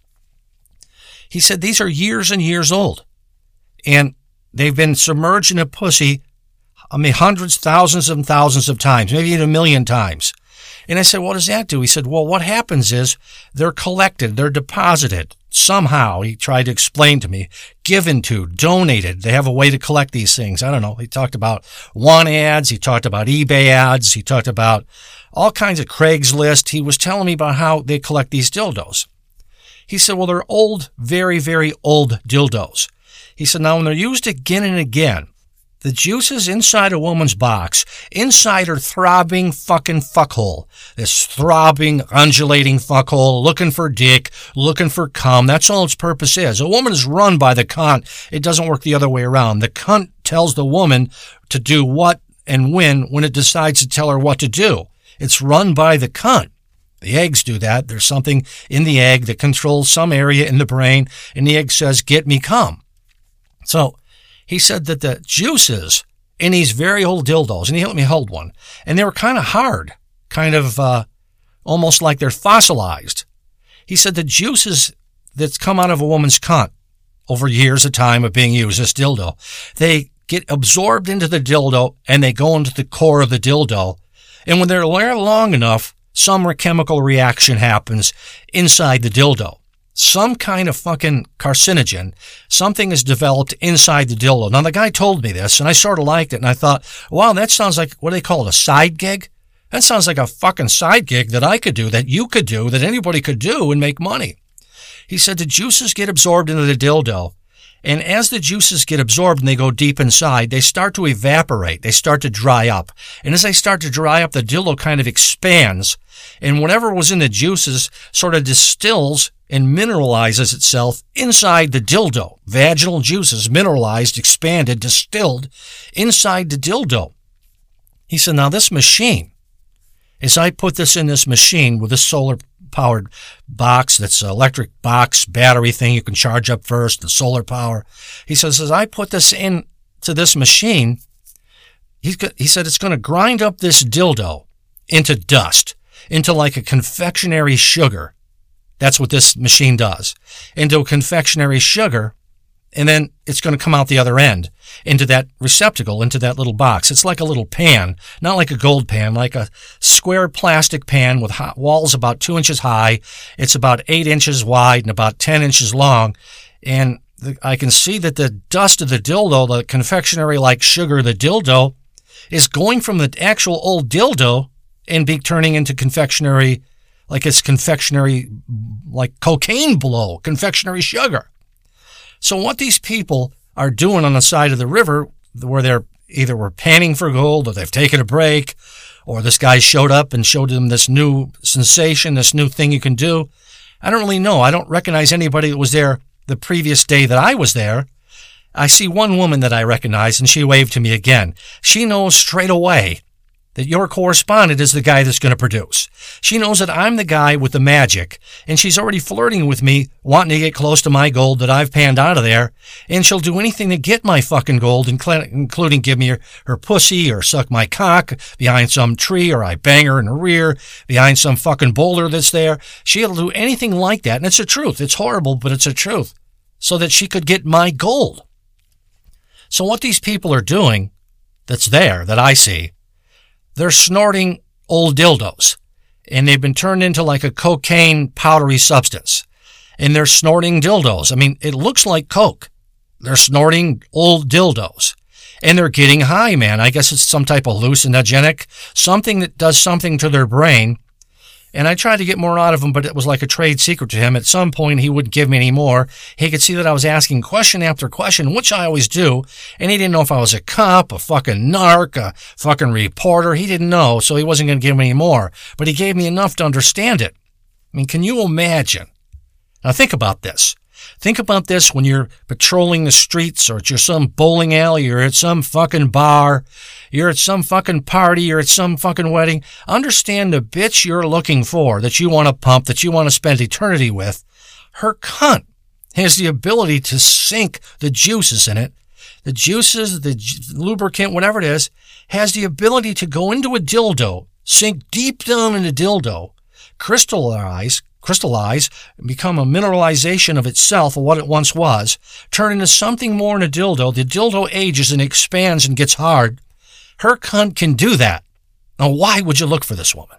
He said, these are years and years old, and they've been submerged in a pussy, I mean, hundreds, thousands and thousands of times, maybe even a million times. And I said, what does that do? He said, well, what happens is they're collected, they're deposited. Somehow, he tried to explain to me, given to, donated. They have a way to collect these things. I don't know. He talked about want ads. He talked about eBay ads. He talked about all kinds of Craigslist. He was telling me about how they collect these dildos. He said, well, they're old, very, very old dildos. He said, now, when they're used again and again, the juices inside a woman's box, inside her throbbing fucking fuckhole, this throbbing, undulating fuckhole, looking for dick, looking for cum. That's all its purpose is. A woman is run by the cunt. It doesn't work the other way around. The cunt tells the woman to do what and when, when it decides to tell her what to do. It's run by the cunt. The eggs do that. There's something in the egg that controls some area in the brain, and the egg says, get me cum. So, he said that the juices in these very old dildos, and he let me hold one, and they were kind of hard, kind of uh, almost like they're fossilized. He said the juices that come out of a woman's cunt over years of time of being used, this dildo, they get absorbed into the dildo and they go into the core of the dildo. And when they're there long enough, some chemical reaction happens inside the dildo. Some kind of fucking carcinogen, something is developed inside the dildo. Now, the guy told me this, and I sort of liked it, and I thought, wow, that sounds like, what do they call it, a side gig? That sounds like a fucking side gig that I could do, that you could do, that anybody could do and make money. He said the juices get absorbed into the dildo, And as the juices get absorbed and they go deep inside, they start to evaporate. They start to dry up. And as they start to dry up, the dildo kind of expands. And whatever was in the juices sort of distills and mineralizes itself inside the dildo. Vaginal juices, mineralized, expanded, distilled inside the dildo. He said, now this machine, as I put this in this machine with this solar-powered box, that's an electric box, battery thing you can charge up first, the solar power. He says, as I put this into this machine, he's, he said it's going to grind up this dildo into dust, into like a confectionery sugar. That's what this machine does. Into a confectionery sugar, and then it's going to come out the other end into that receptacle, into that little box. It's like a little pan, not like a gold pan, like a square plastic pan with hot walls about two inches high. It's about eight inches wide and about ten inches long. And the, I can see that the dust of the dildo, the confectionery-like sugar, the dildo, is going from the actual old dildo and be turning into confectionery, like it's confectionery, like cocaine blow, confectionery sugar. So what these people are doing on the side of the river, where they're either were panning for gold, or they've taken a break, or this guy showed up and showed them this new sensation, this new thing you can do. I don't really know. I don't recognize anybody that was there the previous day that I was there. I see one woman that I recognize, and she waved to me again. She knows straight away that your correspondent is the guy that's going to produce. She knows that I'm the guy with the magic, and she's already flirting with me, wanting to get close to my gold that I've panned out of there, and she'll do anything to get my fucking gold, including give me her, her pussy or suck my cock behind some tree, or I bang her in the rear behind some fucking boulder that's there. She'll do anything like that, and it's the truth. It's horrible, but it's the truth, so that she could get my gold. So what these people are doing that's there, that I see, they're snorting old dildos, and they've been turned into like a cocaine powdery substance, and they're snorting dildos. I mean, it looks like coke. They're snorting old dildos, and they're getting high, man. I guess it's some type of hallucinogenic, something that does something to their brain. And I tried to get more out of him, but it was like a trade secret to him. At some point, he wouldn't give me any more. He could see that I was asking question after question, which I always do. And he didn't know if I was a cop, a fucking narc, a fucking reporter. He didn't know, so he wasn't going to give me any more. But he gave me enough to understand it. I mean, can you imagine? Now think about this. Think about this when you're patrolling the streets, or at your some bowling alley, or at some fucking bar, you're at some fucking party, you're at some fucking wedding. Understand the bitch you're looking for, that you want to pump, that you want to spend eternity with. Her cunt has the ability to sink the juices in it. The juices, the lubricant, whatever it is, has the ability to go into a dildo, sink deep down in the dildo, crystallize, crystallize, become a mineralization of itself, of what it once was, turn into something more in a dildo. The dildo ages and expands and gets hard. Her cunt can do that. Now, why would you look for this woman?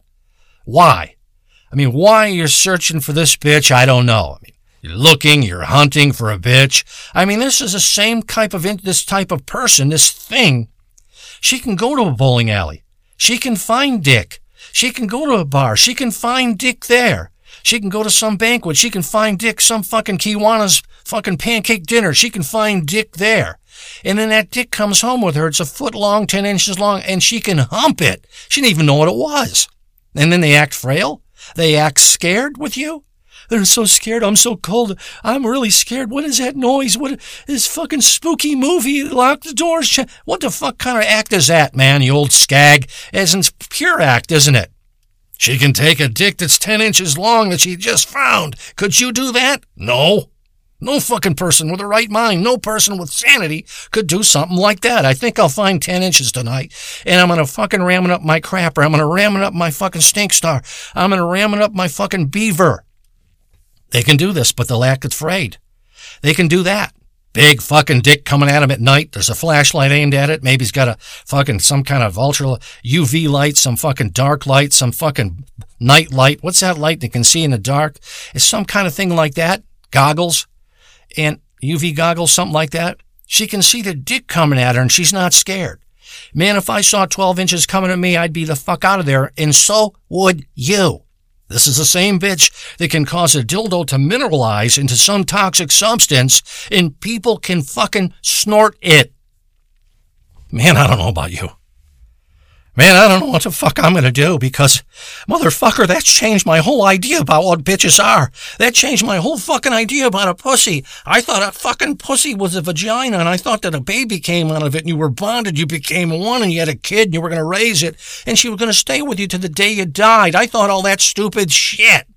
Why? I mean, why you're searching for this bitch, I don't know. I mean, you're looking, you're hunting for a bitch. I mean, this is the same type of, this type of person, this thing. She can go to a bowling alley. She can find dick. She can go to a bar. She can find dick there. She can go to some banquet. She can find dick, some fucking Kiwanis fucking pancake dinner. She can find dick there. And then that dick comes home with her. It's a foot long, ten inches long, and she can hump it. She didn't even know what it was. And then they act frail. They act scared with you. They're so scared. I'm so cold. I'm really scared. What is that noise? What is fucking spooky movie? Lock the doors. What the fuck kind of act is that, man, you old skag? It's pure act, isn't it? She can take a dick that's ten inches long that she just found. Could you do that? No. No fucking person with the right mind, no person with sanity could do something like that. I think I'll find ten inches tonight, and I'm going to fucking ram it up my crapper. I'm going to ram it up my fucking stink star. I'm going to ram it up my fucking beaver. They can do this, but they'll act afraid. They can do that. Big fucking dick coming at him at night. There's a flashlight aimed at it. Maybe he's got a fucking some kind of ultra U V light, some fucking dark light, some fucking night light. What's that light that can see in the dark? It's some kind of thing like that. Goggles and U V goggles, something like that. She can see the dick coming at her and she's not scared. Man, if I saw twelve inches coming at me, I'd be the fuck out of there, and so would you. This is the same bitch that can cause a dildo to mineralize into some toxic substance and people can fucking snort it. Man, I don't know about you. Man, I don't know what the fuck I'm going to do because, motherfucker, that's changed my whole idea about what bitches are. That changed my whole fucking idea about a pussy. I thought a fucking pussy was a vagina, and I thought that a baby came out of it, and you were bonded, you became one, and you had a kid, and you were going to raise it, and she was going to stay with you to the day you died. I thought all that stupid shit.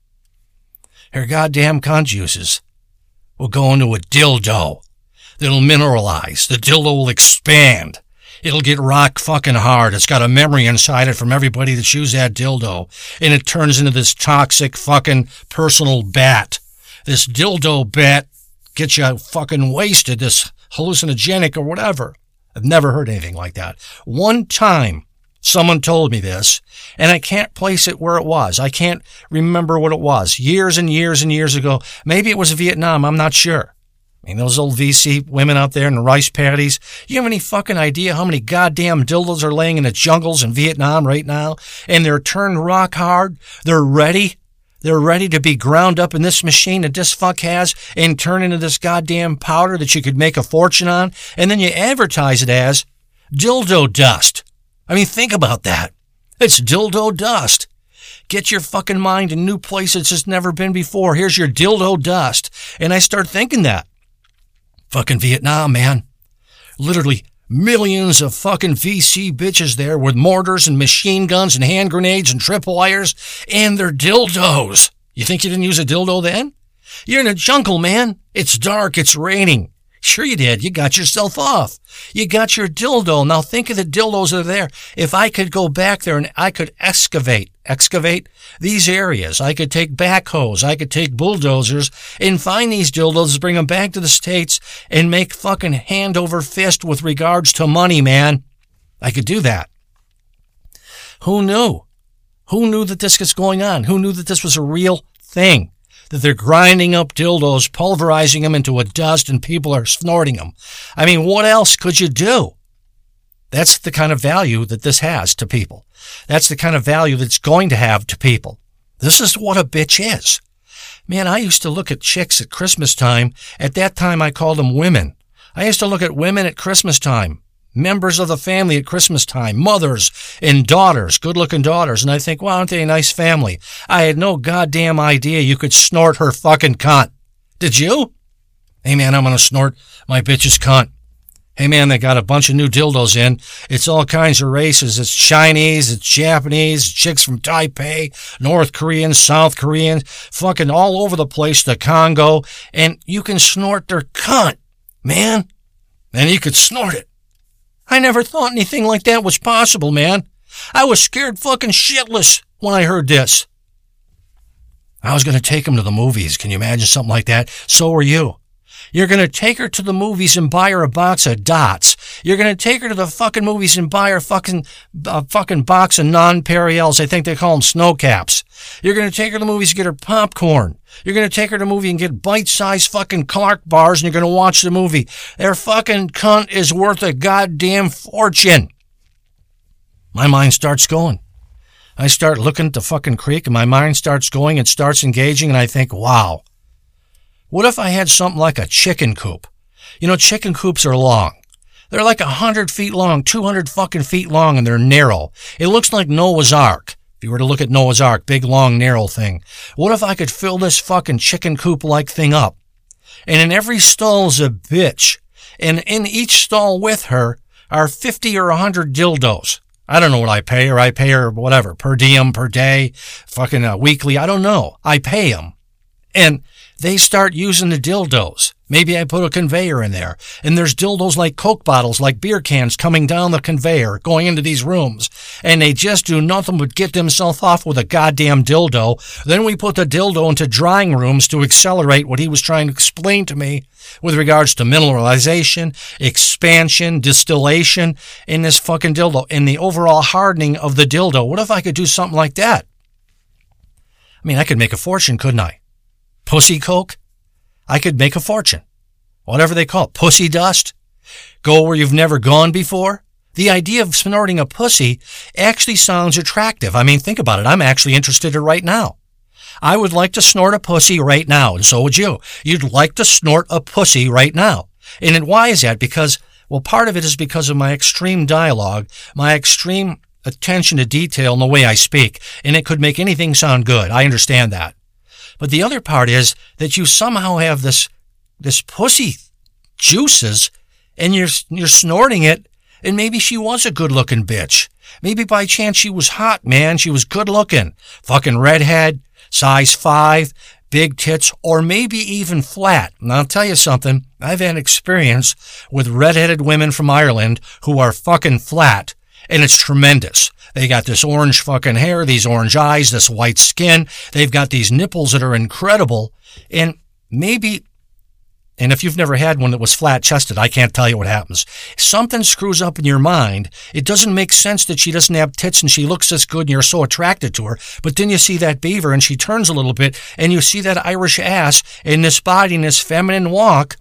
Her goddamn cunt juices will go into a dildo that'll mineralize. The dildo will expand. It'll get rock fucking hard. It's got a memory inside it from everybody that used that dildo. And it turns into this toxic fucking personal bat. This dildo bat gets you fucking wasted, this hallucinogenic or whatever. I've never heard anything like that. One time, someone told me this, and I can't place it where it was. I can't remember what it was. Years and years and years ago. Maybe it was Vietnam. I'm not sure. I mean, those old V C women out there in the rice paddies, you have any fucking idea how many goddamn dildos are laying in the jungles in Vietnam right now? And they're turned rock hard. They're ready. They're ready to be ground up in this machine that this fuck has and turn into this goddamn powder that you could make a fortune on. And then you advertise it as dildo dust. I mean, think about that. It's dildo dust. Get your fucking mind in new places it's never been before. Here's your dildo dust. And I start thinking that. Fucking Vietnam, man. Literally millions of fucking V C bitches there with mortars and machine guns and hand grenades and tripwires and their dildos. You think you didn't use a dildo then? You're in a jungle, man. It's dark. It's raining. Sure you did. You got yourself off. You got your dildo. Now think of the dildos that are there. If I could go back there and I could excavate, excavate these areas, I could take backhoes, I could take bulldozers and find these dildos, bring them back to the States and make fucking hand over fist with regards to money, man. I could do that. Who knew? Who knew that this was going on? Who knew that this was a real thing? That they're grinding up dildos, pulverizing them into a dust, and people are snorting them. I mean, what else could you do? That's the kind of value that this has to people. That's the kind of value that's going to have to people. This is what a bitch is. Man, I used to look at chicks at Christmas time. At that time, I called them women. I used to look at women at Christmas time. Members of the family at Christmas time, mothers and daughters, good-looking daughters, and I think, wow, aren't they a nice family? I had no goddamn idea you could snort her fucking cunt. Did you? Hey, man, I'm gonna snort my bitch's cunt. Hey, man, they got a bunch of new dildos in. It's all kinds of races. It's Chinese, it's Japanese, chicks from Taipei, North Koreans, South Koreans, fucking all over the place, the Congo, and you can snort their cunt, man. And you could snort it. I never thought anything like that was possible, man. I was scared fucking shitless when I heard this. I was going to take him to the movies. Can you imagine something like that? So are you. You're going to take her to the movies and buy her a box of dots. You're going to take her to the fucking movies and buy her fucking, uh, fucking box of non-Perriels. I think they call them snow caps. You're going to take her to the movies and get her popcorn. You're going to take her to the movie and get bite-sized fucking Clark bars, and you're going to watch the movie. Their fucking cunt is worth a goddamn fortune. My mind starts going. I start looking at the fucking creek, and my mind starts going and starts engaging, and I think, wow. What if I had something like a chicken coop? You know, chicken coops are long. They're like a hundred feet long, two hundred fucking feet long, and they're narrow. It looks like Noah's Ark. If you were to look at Noah's Ark, big, long, narrow thing. What if I could fill this fucking chicken coop-like thing up? And in every stall's a bitch. And in each stall with her are fifty or a hundred dildos. I don't know what I pay her. I pay her whatever, per diem, per day, fucking uh, weekly. I don't know. I pay them. And they start using the dildos. Maybe I put a conveyor in there, and there's dildos like Coke bottles, like beer cans coming down the conveyor, going into these rooms, and they just do nothing but get themselves off with a goddamn dildo. Then we put the dildo into drying rooms to accelerate what he was trying to explain to me with regards to mineralization, expansion, distillation in this fucking dildo, and the overall hardening of the dildo. What if I could do something like that? I mean, I could make a fortune, couldn't I? Pussy coke? I could make a fortune. Whatever they call it. Pussy dust? Go where you've never gone before? The idea of snorting a pussy actually sounds attractive. I mean, think about it. I'm actually interested in it right now. I would like to snort a pussy right now, and so would you. You'd like to snort a pussy right now. And why is that? Because, well, part of it is because of my extreme dialogue, my extreme attention to detail in the way I speak, and it could make anything sound good. I understand that. But the other part is that you somehow have this this pussy juices, and you're you're snorting it, and maybe she was a good-looking bitch. Maybe by chance she was hot, man. She was good-looking. Fucking redhead, size five, big tits, or maybe even flat. And I'll tell you something. I've had experience with redheaded women from Ireland who are fucking flat, and it's tremendous. They got this orange fucking hair, these orange eyes, this white skin. They've got these nipples that are incredible. And maybe, and if you've never had one that was flat-chested, I can't tell you what happens. Something screws up in your mind. It doesn't make sense that she doesn't have tits and she looks this good and you're so attracted to her. But then you see that beaver and she turns a little bit and you see that Irish ass in this body and this feminine walk,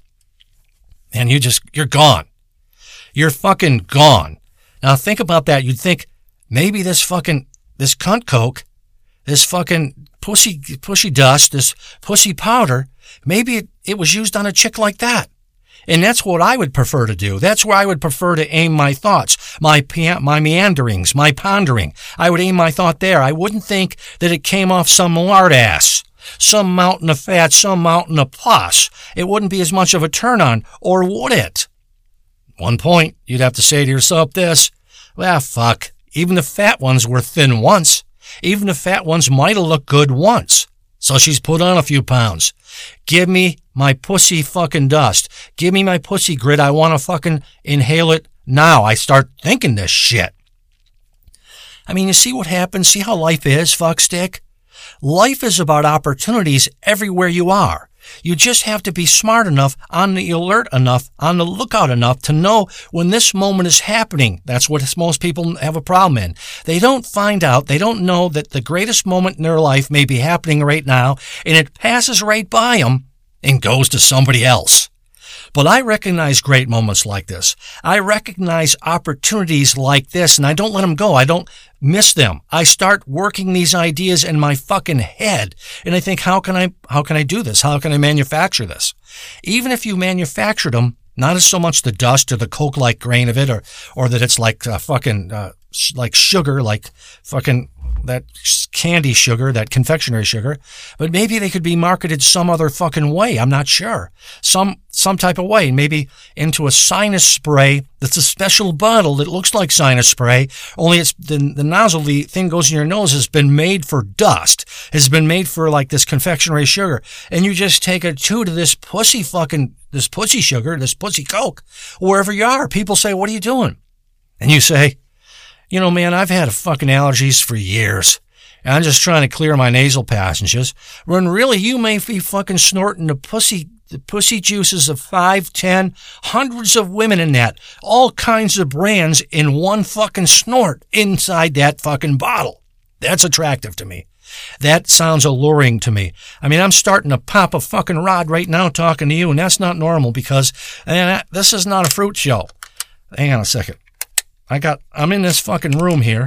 and you just, you're gone. You're fucking gone. Now think about that. You'd think maybe this fucking, this cunt coke, this fucking pussy, pussy dust, this pussy powder, maybe it, it was used on a chick like that. And that's what I would prefer to do. That's where I would prefer to aim my thoughts, my my meanderings, my pondering. I would aim my thought there. I wouldn't think that it came off some lard ass, some mountain of fat, some mountain of pus. It wouldn't be as much of a turn on, or would it? One point, you'd have to say to yourself this, well, fuck, even the fat ones were thin once. Even the fat ones might have looked good once. So she's put on a few pounds. Give me my pussy fucking dust. Give me my pussy grit. I want to fucking inhale it now. I start thinking this shit. I mean, you see what happens? See how life is, fuckstick? Life is about opportunities everywhere you are. You just have to be smart enough, on the alert enough, on the lookout enough to know when this moment is happening. That's what most people have a problem in. They don't find out, they don't know that the greatest moment in their life may be happening right now, and it passes right by them and goes to somebody else. But I recognize great moments like this. I recognize opportunities like this, and I don't let them go. I don't miss them. I start working these ideas in my fucking head, and I think, how can I, how can I do this? How can I manufacture this? Even if you manufactured them, not as so much the dust or the coke-like grain of it, or, or that it's like uh, fucking, uh, sh- like sugar, like fucking that candy sugar, that confectionery sugar, but maybe they could be marketed some other fucking way. I'm not sure. Some, some type of way, maybe into a sinus spray that's a special bottle that looks like sinus spray, only it's the, the nozzle, the thing goes in your nose, has been made for dust, has been made for like this confectionery sugar, and you just take a toot of this pussy fucking, this pussy sugar, this pussy coke, wherever you are. People say, what are you doing? And you say, you know, man, I've had fucking allergies for years, and I'm just trying to clear my nasal passages, when really you may be fucking snorting the pussy, the pussy juices of five, ten, hundreds of women in that, all kinds of brands in one fucking snort inside that fucking bottle. That's attractive to me. That sounds alluring to me. I mean, I'm starting to pop a fucking rod right now talking to you, and that's not normal because man, this is not a fruit show. Hang on a second. I got, I'm in this fucking room here,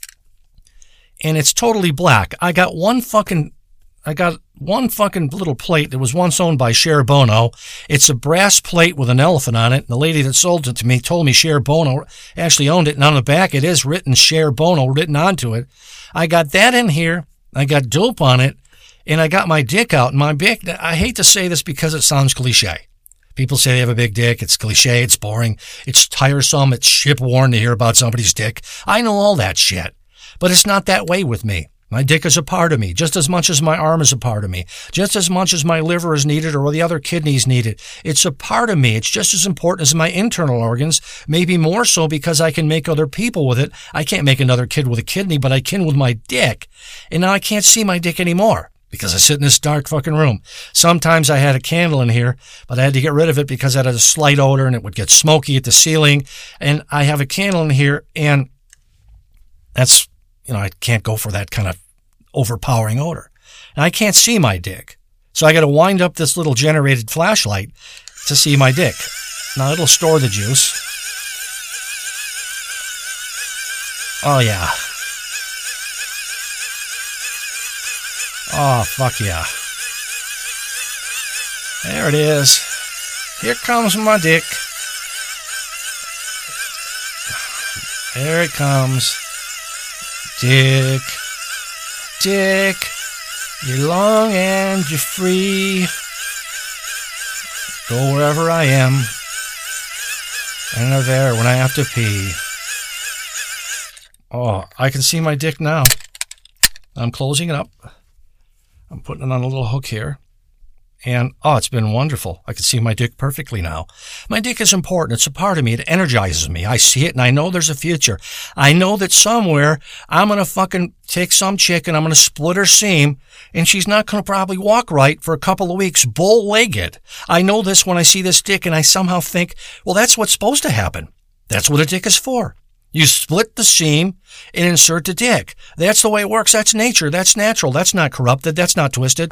and it's totally black. I got one fucking, I got one fucking little plate that was once owned by Cher Bono. It's a brass plate with an elephant on it, and the lady that sold it to me told me Cher Bono actually owned it, and on the back it is written Cher Bono written onto it. I got that in here, I got dope on it, and I got my dick out, and my dick, I hate to say this because it sounds cliche. People say they have a big dick. It's cliche. It's boring. It's tiresome. It's ship-worn to hear about somebody's dick. I know all that shit. But it's not that way with me. My dick is a part of me, just as much as my arm is a part of me, just as much as my liver is needed or the other kidneys needed. It's a part of me. It's just as important as my internal organs, maybe more so because I can make other people with it. I can't make another kid with a kidney, but I can with my dick. And now I can't see my dick anymore, because I sit in this dark fucking room. Sometimes I had a candle in here, but I had to get rid of it because it had a slight odor and it would get smoky at the ceiling. And I have a candle in here, and that's, you know, I can't go for that kind of overpowering odor. And I can't see my dick. So I got to wind up this little generated flashlight to see my dick. Now it'll store the juice. Oh, yeah. Oh, fuck yeah. There it is. Here comes my dick. There it comes. Dick. Dick. You're long and you're free. Go wherever I am. And they're there when I have to pee. Oh, I can see my dick now. I'm closing it up. I'm putting it on a little hook here. And, oh, it's been wonderful. I can see my dick perfectly now. My dick is important. It's a part of me. It energizes me. I see it, and I know there's a future. I know that somewhere I'm going to fucking take some chick, and I'm going to split her seam, and she's not going to probably walk right for a couple of weeks, bull-legged. I know this when I see this dick, and I somehow think, well, that's what's supposed to happen. That's what a dick is for. You split the seam and insert the dick. That's the way it works. That's nature. That's natural. That's not corrupted. That's not twisted.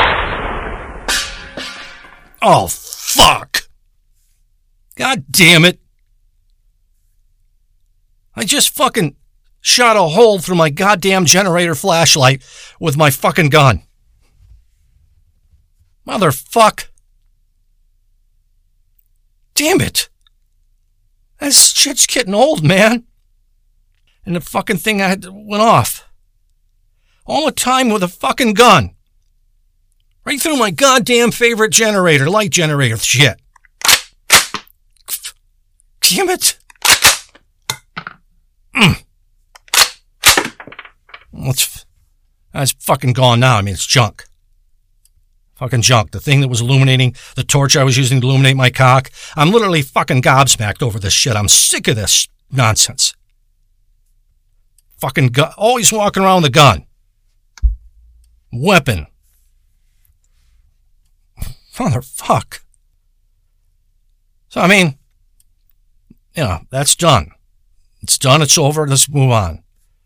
Oh, fuck. God damn it. I just fucking shot a hole through my goddamn generator flashlight with my fucking gun. Motherfuck. Damn it. This shit's getting old, man. And the fucking thing I had went off. All the time with a fucking gun. Right through my goddamn favorite generator, light generator shit. Damn it. Mm. Well, it's, it's fucking gone now. I mean, it's junk. Fucking junk. The thing that was illuminating, the torch I was using to illuminate my cock. I'm literally fucking gobsmacked over this shit. I'm sick of this nonsense. Fucking gun. Always walking around with a gun. Weapon. Motherfuck. So, I mean, you know, that's done. It's done. It's over. Let's move on.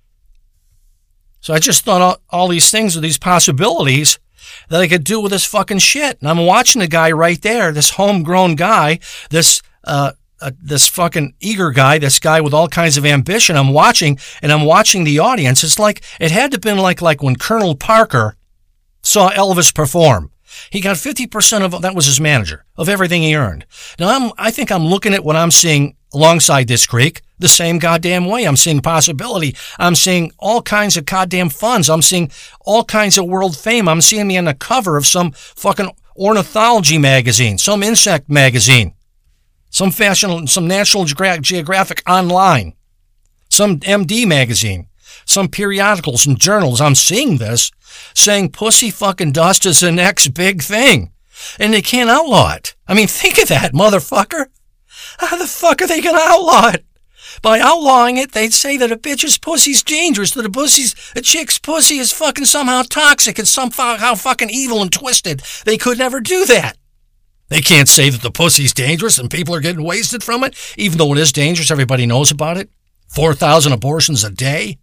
So I just thought all, all these things are these possibilities that I could do with this fucking shit. And I'm watching the guy right there, this homegrown guy, this, uh, uh, this fucking eager guy, this guy with all kinds of ambition. I'm watching, and I'm watching the audience. It's like, it had to have been like, like when Colonel Parker saw Elvis perform. He got fifty percent of, that was his manager, of everything he earned. Now, I'm, I think I'm looking at what I'm seeing alongside this creek the same goddamn way. I'm seeing possibility. I'm seeing all kinds of goddamn funds. I'm seeing all kinds of world fame. I'm seeing me on the cover of some fucking ornithology magazine, some insect magazine, some fashion, some National Geographic online, some M D magazine, some periodicals and journals. I'm seeing this saying pussy fucking dust is the next big thing. And they can't outlaw it. I mean, think of that, motherfucker. How the fuck are they going to outlaw it? By outlawing it, they'd say that a bitch's pussy's dangerous, that a pussy's, a chick's pussy is fucking somehow toxic and somehow fucking evil and twisted. They could never do that. They can't say that the pussy's dangerous and people are getting wasted from it, even though it is dangerous. Everybody knows about it. four thousand abortions a day.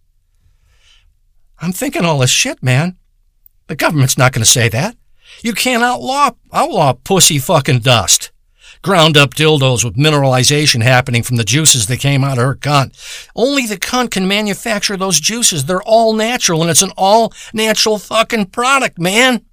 I'm thinking all this shit, man. The government's not going to say that. You can't outlaw, outlaw pussy fucking dust. Ground up dildos with mineralization happening from the juices that came out of her cunt. Only the cunt can manufacture those juices. They're all natural, and it's an all natural fucking product, man.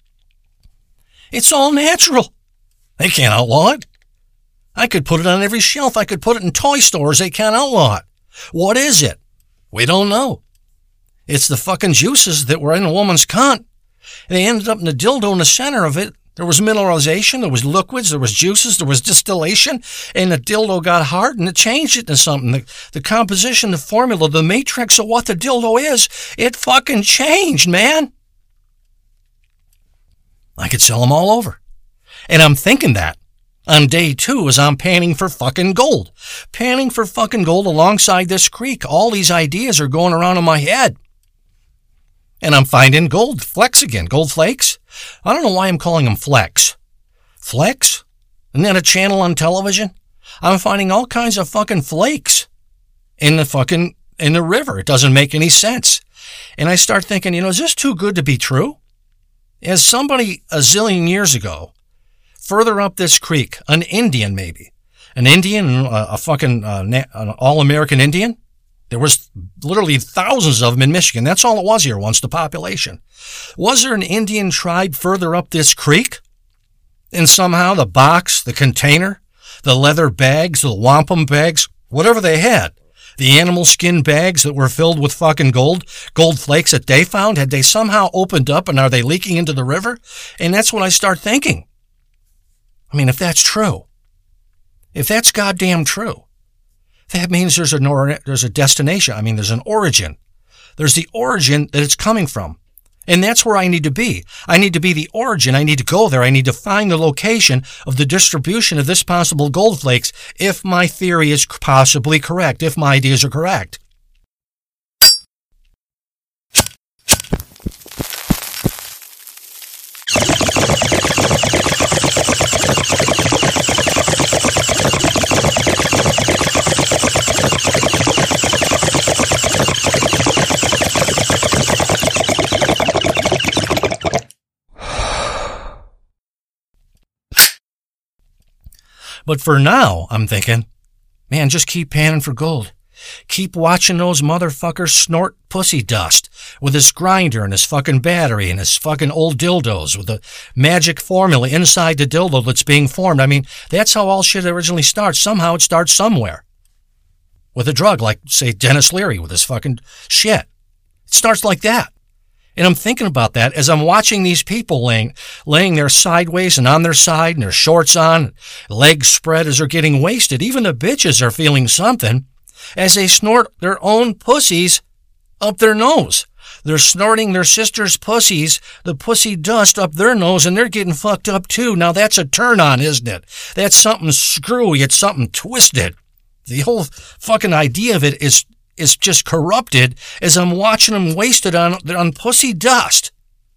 It's all natural. They can't outlaw it. I could put it on every shelf. I could put it in toy stores. They can't outlaw it. What is it? We don't know. It's the fucking juices that were in a woman's cunt. And they ended up in the dildo in the center of it. There was mineralization, there was liquids, there was juices, there was distillation, and the dildo got hard and it changed it into something. The, the composition, the formula, the matrix of what the dildo is, it fucking changed, man. I could sell them all over. And I'm thinking that on day two as I'm panning for fucking gold. Panning for fucking gold alongside this creek. All these ideas are going around in my head. And I'm finding gold flecks again, gold flakes. I don't know why I'm calling them flecks. Flecks? Isn't that a channel on television? I'm finding all kinds of fucking flakes in the fucking, in the river. It doesn't make any sense. And I start thinking, you know, is this too good to be true? As somebody a zillion years ago, further up this creek, an Indian maybe, an Indian, a, a fucking uh, an all-American Indian, There was literally thousands of them in Michigan. That's all it was here once, the population. Was there an Indian tribe further up this creek? And somehow the box, the container, the leather bags, the wampum bags, whatever they had, the animal skin bags that were filled with fucking gold, gold flakes that they found, had they somehow opened up and are they leaking into the river? And that's what I start thinking. I mean, if that's true, if that's goddamn true, that means there's a, nor- there's a destination. I mean, there's an origin. There's the origin that it's coming from. And that's where I need to be. I need to be the origin. I need to go there. I need to find the location of the distribution of this possible gold flakes if my theory is possibly correct, if my ideas are correct. But for now, I'm thinking, man, just keep panning for gold. Keep watching those motherfuckers snort pussy dust with his grinder and his fucking battery and his fucking old dildos with the magic formula inside the dildo that's being formed. I mean, that's how all shit originally starts. Somehow it starts somewhere. With a drug like, say, Dennis Leary with his fucking shit. It starts like that. And I'm thinking about that as I'm watching these people laying, laying there sideways and on their side and their shorts on, legs spread as they're getting wasted. Even the bitches are feeling something as they snort their own pussies up their nose. They're snorting their sister's pussies, the pussy dust up their nose, and they're getting fucked up too. Now that's a turn on, isn't it? That's something screwy. It's something twisted. The whole fucking idea of it is is just corrupted as I'm watching them wasted on, on pussy dust.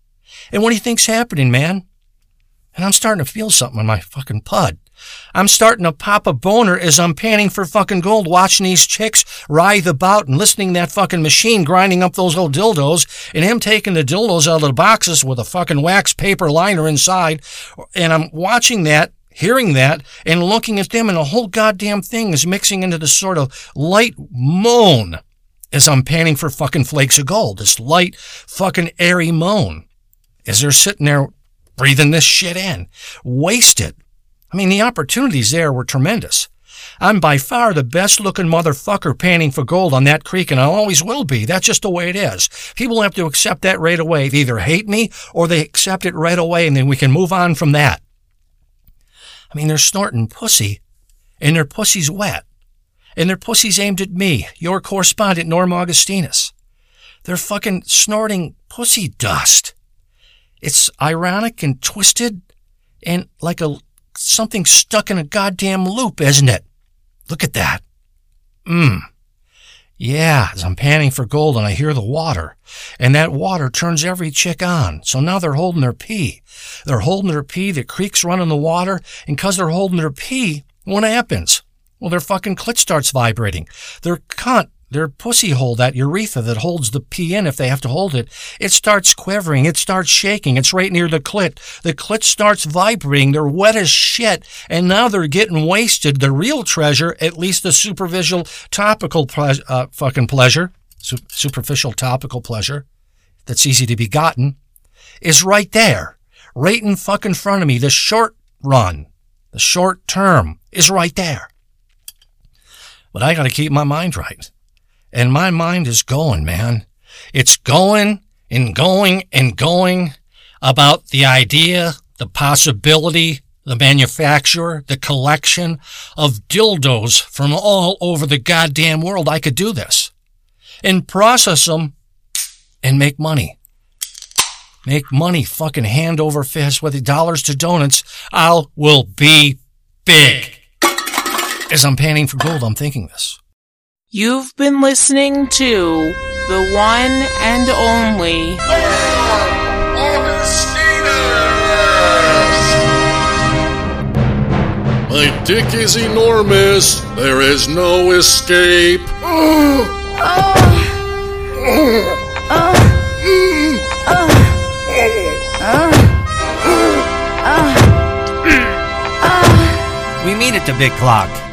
And what do you think's happening, man? And I'm starting to feel something in my fucking pud. I'm starting to pop a boner as I'm panning for fucking gold, watching these chicks writhe about and listening to that fucking machine grinding up those little dildos and him taking the dildos out of the boxes with a fucking wax paper liner inside. And I'm watching that, hearing that, and looking at them, and the whole goddamn thing is mixing into this sort of light moan as I'm panning for fucking flakes of gold. This light fucking airy moan as they're sitting there breathing this shit in. Wasted. I mean, the opportunities there were tremendous. I'm by far the best looking motherfucker panning for gold on that creek, and I always will be. That's just the way it is. People have to accept that right away. They either hate me or they accept it right away, and then we can move on from that. I mean, they're snorting pussy, and their pussy's wet, and their pussy's aimed at me, your correspondent, Norm Augustinus. They're fucking snorting pussy dust. It's ironic and twisted, and like a something stuck in a goddamn loop, isn't it? Look at that. Mmm. Yeah, as I'm panning for gold and I hear the water, and that water turns every chick on. So now they're holding their pee. They're holding their pee, the creek's running the water, and because they're holding their pee, what happens? Well, their fucking clit starts vibrating. Their cunt, their pussy hole, that urethra that holds the pee in if they have to hold it, it starts quivering, it starts shaking, it's right near the clit. The clit starts vibrating, they're wet as shit, and now they're getting wasted. The real treasure, at least the superficial topical ple- uh, fucking pleasure, su- superficial topical pleasure, that's easy to be gotten, is right there, right in fucking front of me. The short run, the short term is right there. But I gotta keep my mind right. And my mind is going, man. It's going and going and going about the idea, the possibility, the manufacture, the collection of dildos from all over the goddamn world. I could do this and process them and make money. Make money fucking hand over fist with the dollars to donuts. I will be big. As I'm panning for gold, I'm thinking this. You've been listening to the one and only My dick is enormous. There is no escape. We meet at the Big Clock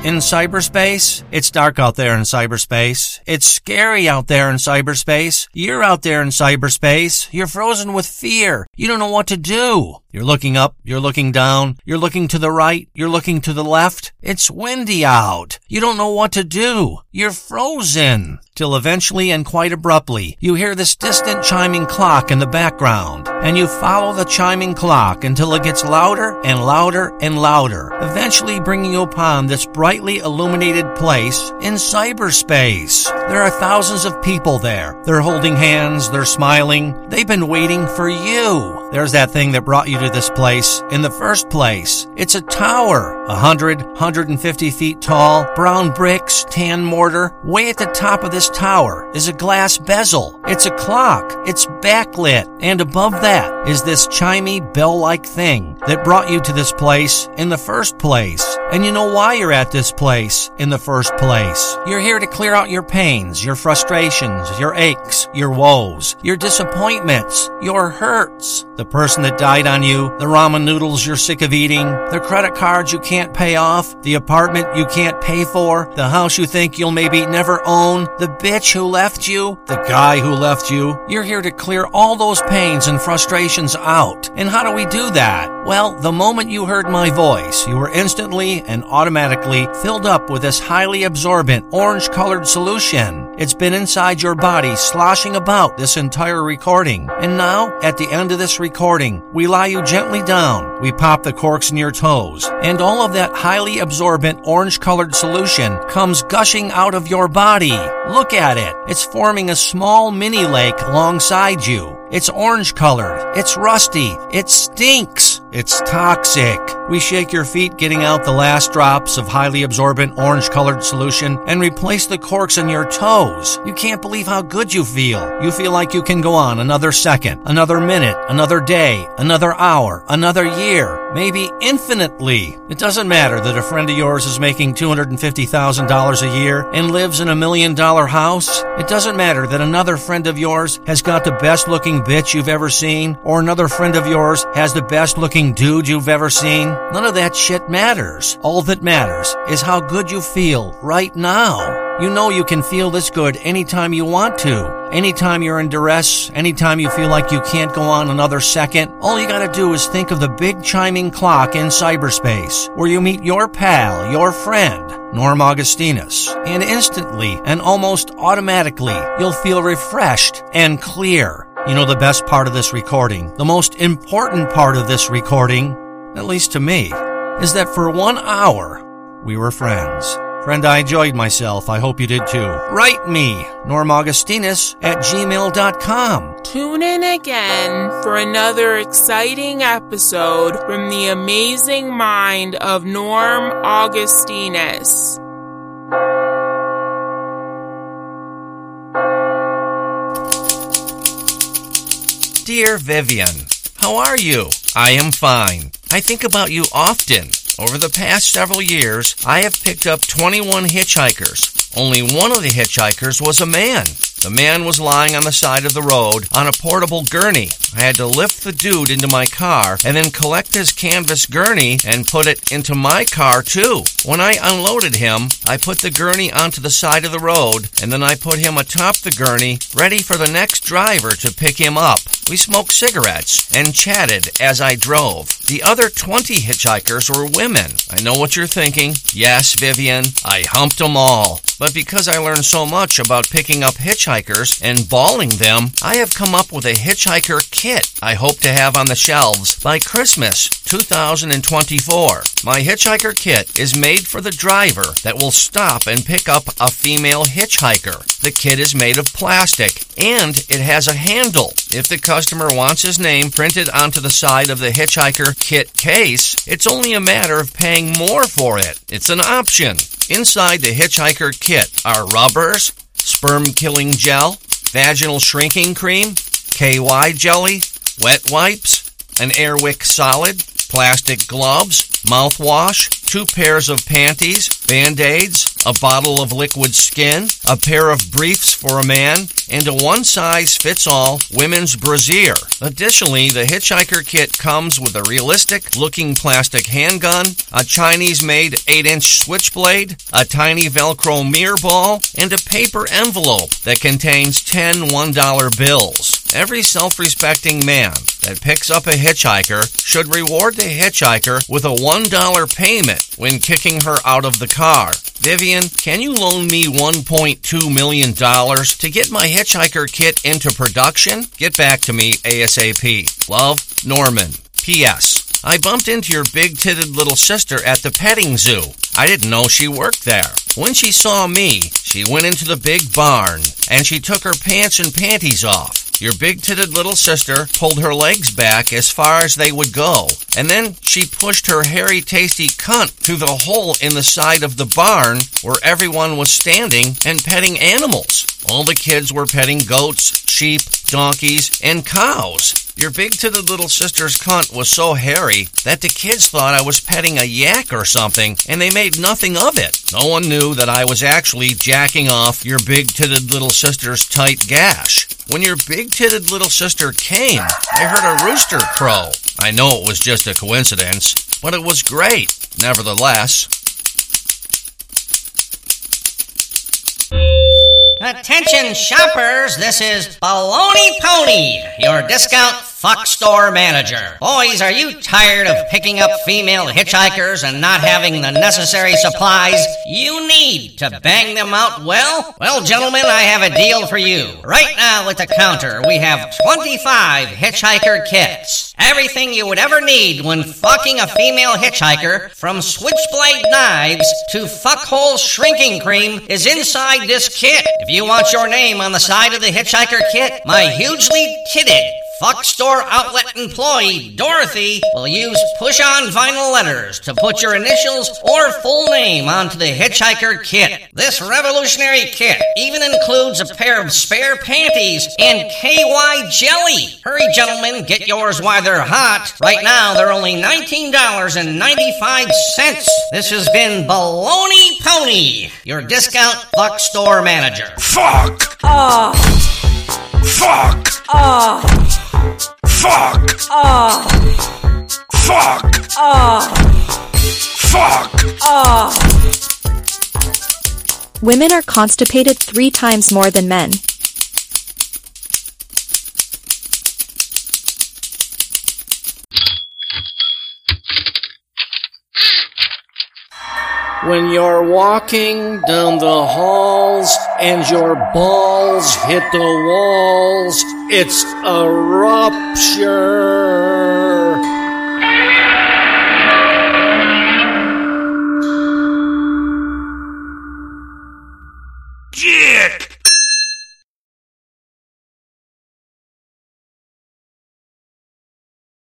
In cyberspace, it's dark out there in cyberspace. It's scary out there in cyberspace. You're out there in cyberspace. You're frozen with fear. You don't know what to do. You're looking up, you're looking down, you're looking to the right, you're looking to the left. It's windy out. You don't know what to do. You're frozen. Till eventually and quite abruptly, you hear this distant chiming clock in the background, and you follow the chiming clock until it gets louder and louder and louder, eventually bringing you upon this brightly illuminated place in cyberspace. There are thousands of people there. They're holding hands, they're smiling. They've been waiting for you. There's that thing that brought you to this place in the first place. It's a tower, a hundred, hundred and fifty feet tall, brown bricks, tan mortar. Way at the top of this tower is a glass bezel. It's a clock. It's backlit. And above that is this chimey bell-like thing that brought you to this place in the first place. And you know why you're at this place in the first place. You're here to clear out your pains, your frustrations, your aches, your woes, your disappointments, your hurts. The person that died on you, the ramen noodles you're sick of eating, the credit cards you can't pay off, the apartment you can't pay for, the house you think you'll maybe never own, the bitch who left you, the guy who left you. You're here to clear all those pains and frustrations out. And how do we do that? Well, the moment you heard my voice, you were instantly and automatically filled up with this highly absorbent orange-colored solution. It's been inside your body, sloshing about this entire recording. And now, at the end of this recording, we lie you gently down, we pop the corks in your toes, and all of that highly absorbent orange-colored solution comes gushing out of your body. Look at it. It's forming a small mini lake alongside you. It's orange-colored. It's rusty. It stinks. It's toxic. We shake your feet, getting out the last drops of highly absorbent orange-colored solution, and replace the corks in your toes. You can't believe how good you feel. You feel like you can go on another second, another minute, another day, another hour, another year, maybe infinitely. It doesn't matter that a friend of yours is making two hundred fifty thousand dollars a year and lives in a million-dollar house. It doesn't matter that another friend of yours has got the best-looking bitch you've ever seen, or another friend of yours has the best-looking dude you've ever seen. None of that shit matters. All that matters is how good you feel right now. You know you can feel this good anytime you want to. Anytime you're in duress, anytime you feel like you can't go on another second, all you gotta do is think of the big chiming clock in cyberspace, where you meet your pal, your friend, Norm Augustinus, and instantly and almost automatically, you'll feel refreshed and clear. You know the best part of this recording, the most important part of this recording, at least to me, is that for one hour, we were friends. Friend, I enjoyed myself. I hope you did too. Write me, Norm Augustinus at gmail dot com. Tune in again for another exciting episode from the amazing mind of Norm Augustinus. Dear Vivian, how are you? I am fine. I think about you often. Over the past several years, I have picked up twenty-one hitchhikers. Only one of the hitchhikers was a man. The man was lying on the side of the road on a portable gurney. I had to lift the dude into my car and then collect his canvas gurney and put it into my car too. When I unloaded him, I put the gurney onto the side of the road and then I put him atop the gurney, ready for the next driver to pick him up. We smoked cigarettes and chatted as I drove. The other twenty hitchhikers were women. I know what you're thinking. Yes, Vivian, I humped them all. But because I learned so much about picking up hitchhikers and balling them, I have come up with a hitchhiker kit I hope to have on the shelves by Christmas two thousand twenty-four. My hitchhiker kit is made for the driver that will stop and pick up a female hitchhiker. The kit is made of plastic and it has a handle. If the customer wants his name printed onto the side of the hitchhiker kit case, it's only a matter of paying more for it. It's an option. Inside the hitchhiker kit are rubbers, sperm-killing gel, vaginal shrinking cream, K Y jelly, wet wipes, an Airwick solid, plastic gloves, mouthwash, two pairs of panties, Band-Aids, a bottle of liquid skin, a pair of briefs for a man, and a one-size-fits-all women's brassiere. Additionally, the Hitchhiker Kit comes with a realistic-looking plastic handgun, a Chinese-made eight inch switchblade, a tiny Velcro mirror ball, and a paper envelope that contains ten one-dollar bills. Every self-respecting man that picks up a hitchhiker should reward the hitchhiker with a one dollar payment when kicking her out of the car. Vivian, can you loan me one point two million dollars to get my Hitchhiker Kit into production? Get back to me ASAP. Love, Norman. P S. I bumped into your big-titted little sister at the petting zoo. I didn't know she worked there. When she saw me, she went into the big barn, and she took her pants and panties off. Your big-titted little sister pulled her legs back as far as they would go, and then she pushed her hairy, tasty cunt through the hole in the side of the barn where everyone was standing and petting animals. All the kids were petting goats, sheep, donkeys, and cows. Your big-titted little sister's cunt was so hairy that the kids thought I was petting a yak or something, and they made nothing of it. No one knew that I was actually jacking off your big-titted little sister's tight gash. When your big-titted little sister came, I heard a rooster crow. I know it was just a coincidence, but it was great, nevertheless. Attention shoppers, this is Baloney Pony, your discount fuck store manager. Boys, are you tired of picking up female hitchhikers and not having the necessary supplies you need to bang them out well? Well, gentlemen, I have a deal for you. Right now at the counter, we have twenty-five hitchhiker kits. Everything you would ever need when fucking a female hitchhiker, from switchblade knives to fuckhole shrinking cream, is inside this kit. If you want your name on the side of the hitchhiker kit, my hugely titted fuck store outlet employee, Dorothy, will use push-on vinyl letters to put your initials or full name onto the hitchhiker kit. This revolutionary kit even includes a pair of spare panties and K Y jelly. Hurry, gentlemen, get yours while they're hot. Right now, they're only nineteen dollars and ninety-five cents. This has been Baloney Pony, your discount fuck store manager. Fuck! Oh. Fuck! Oh. Fuck! Oh. Fuck! Oh. Fuck! Oh. Women are constipated three times more than men. When you're walking down the halls and your balls hit the walls, it's a rupture. Dick!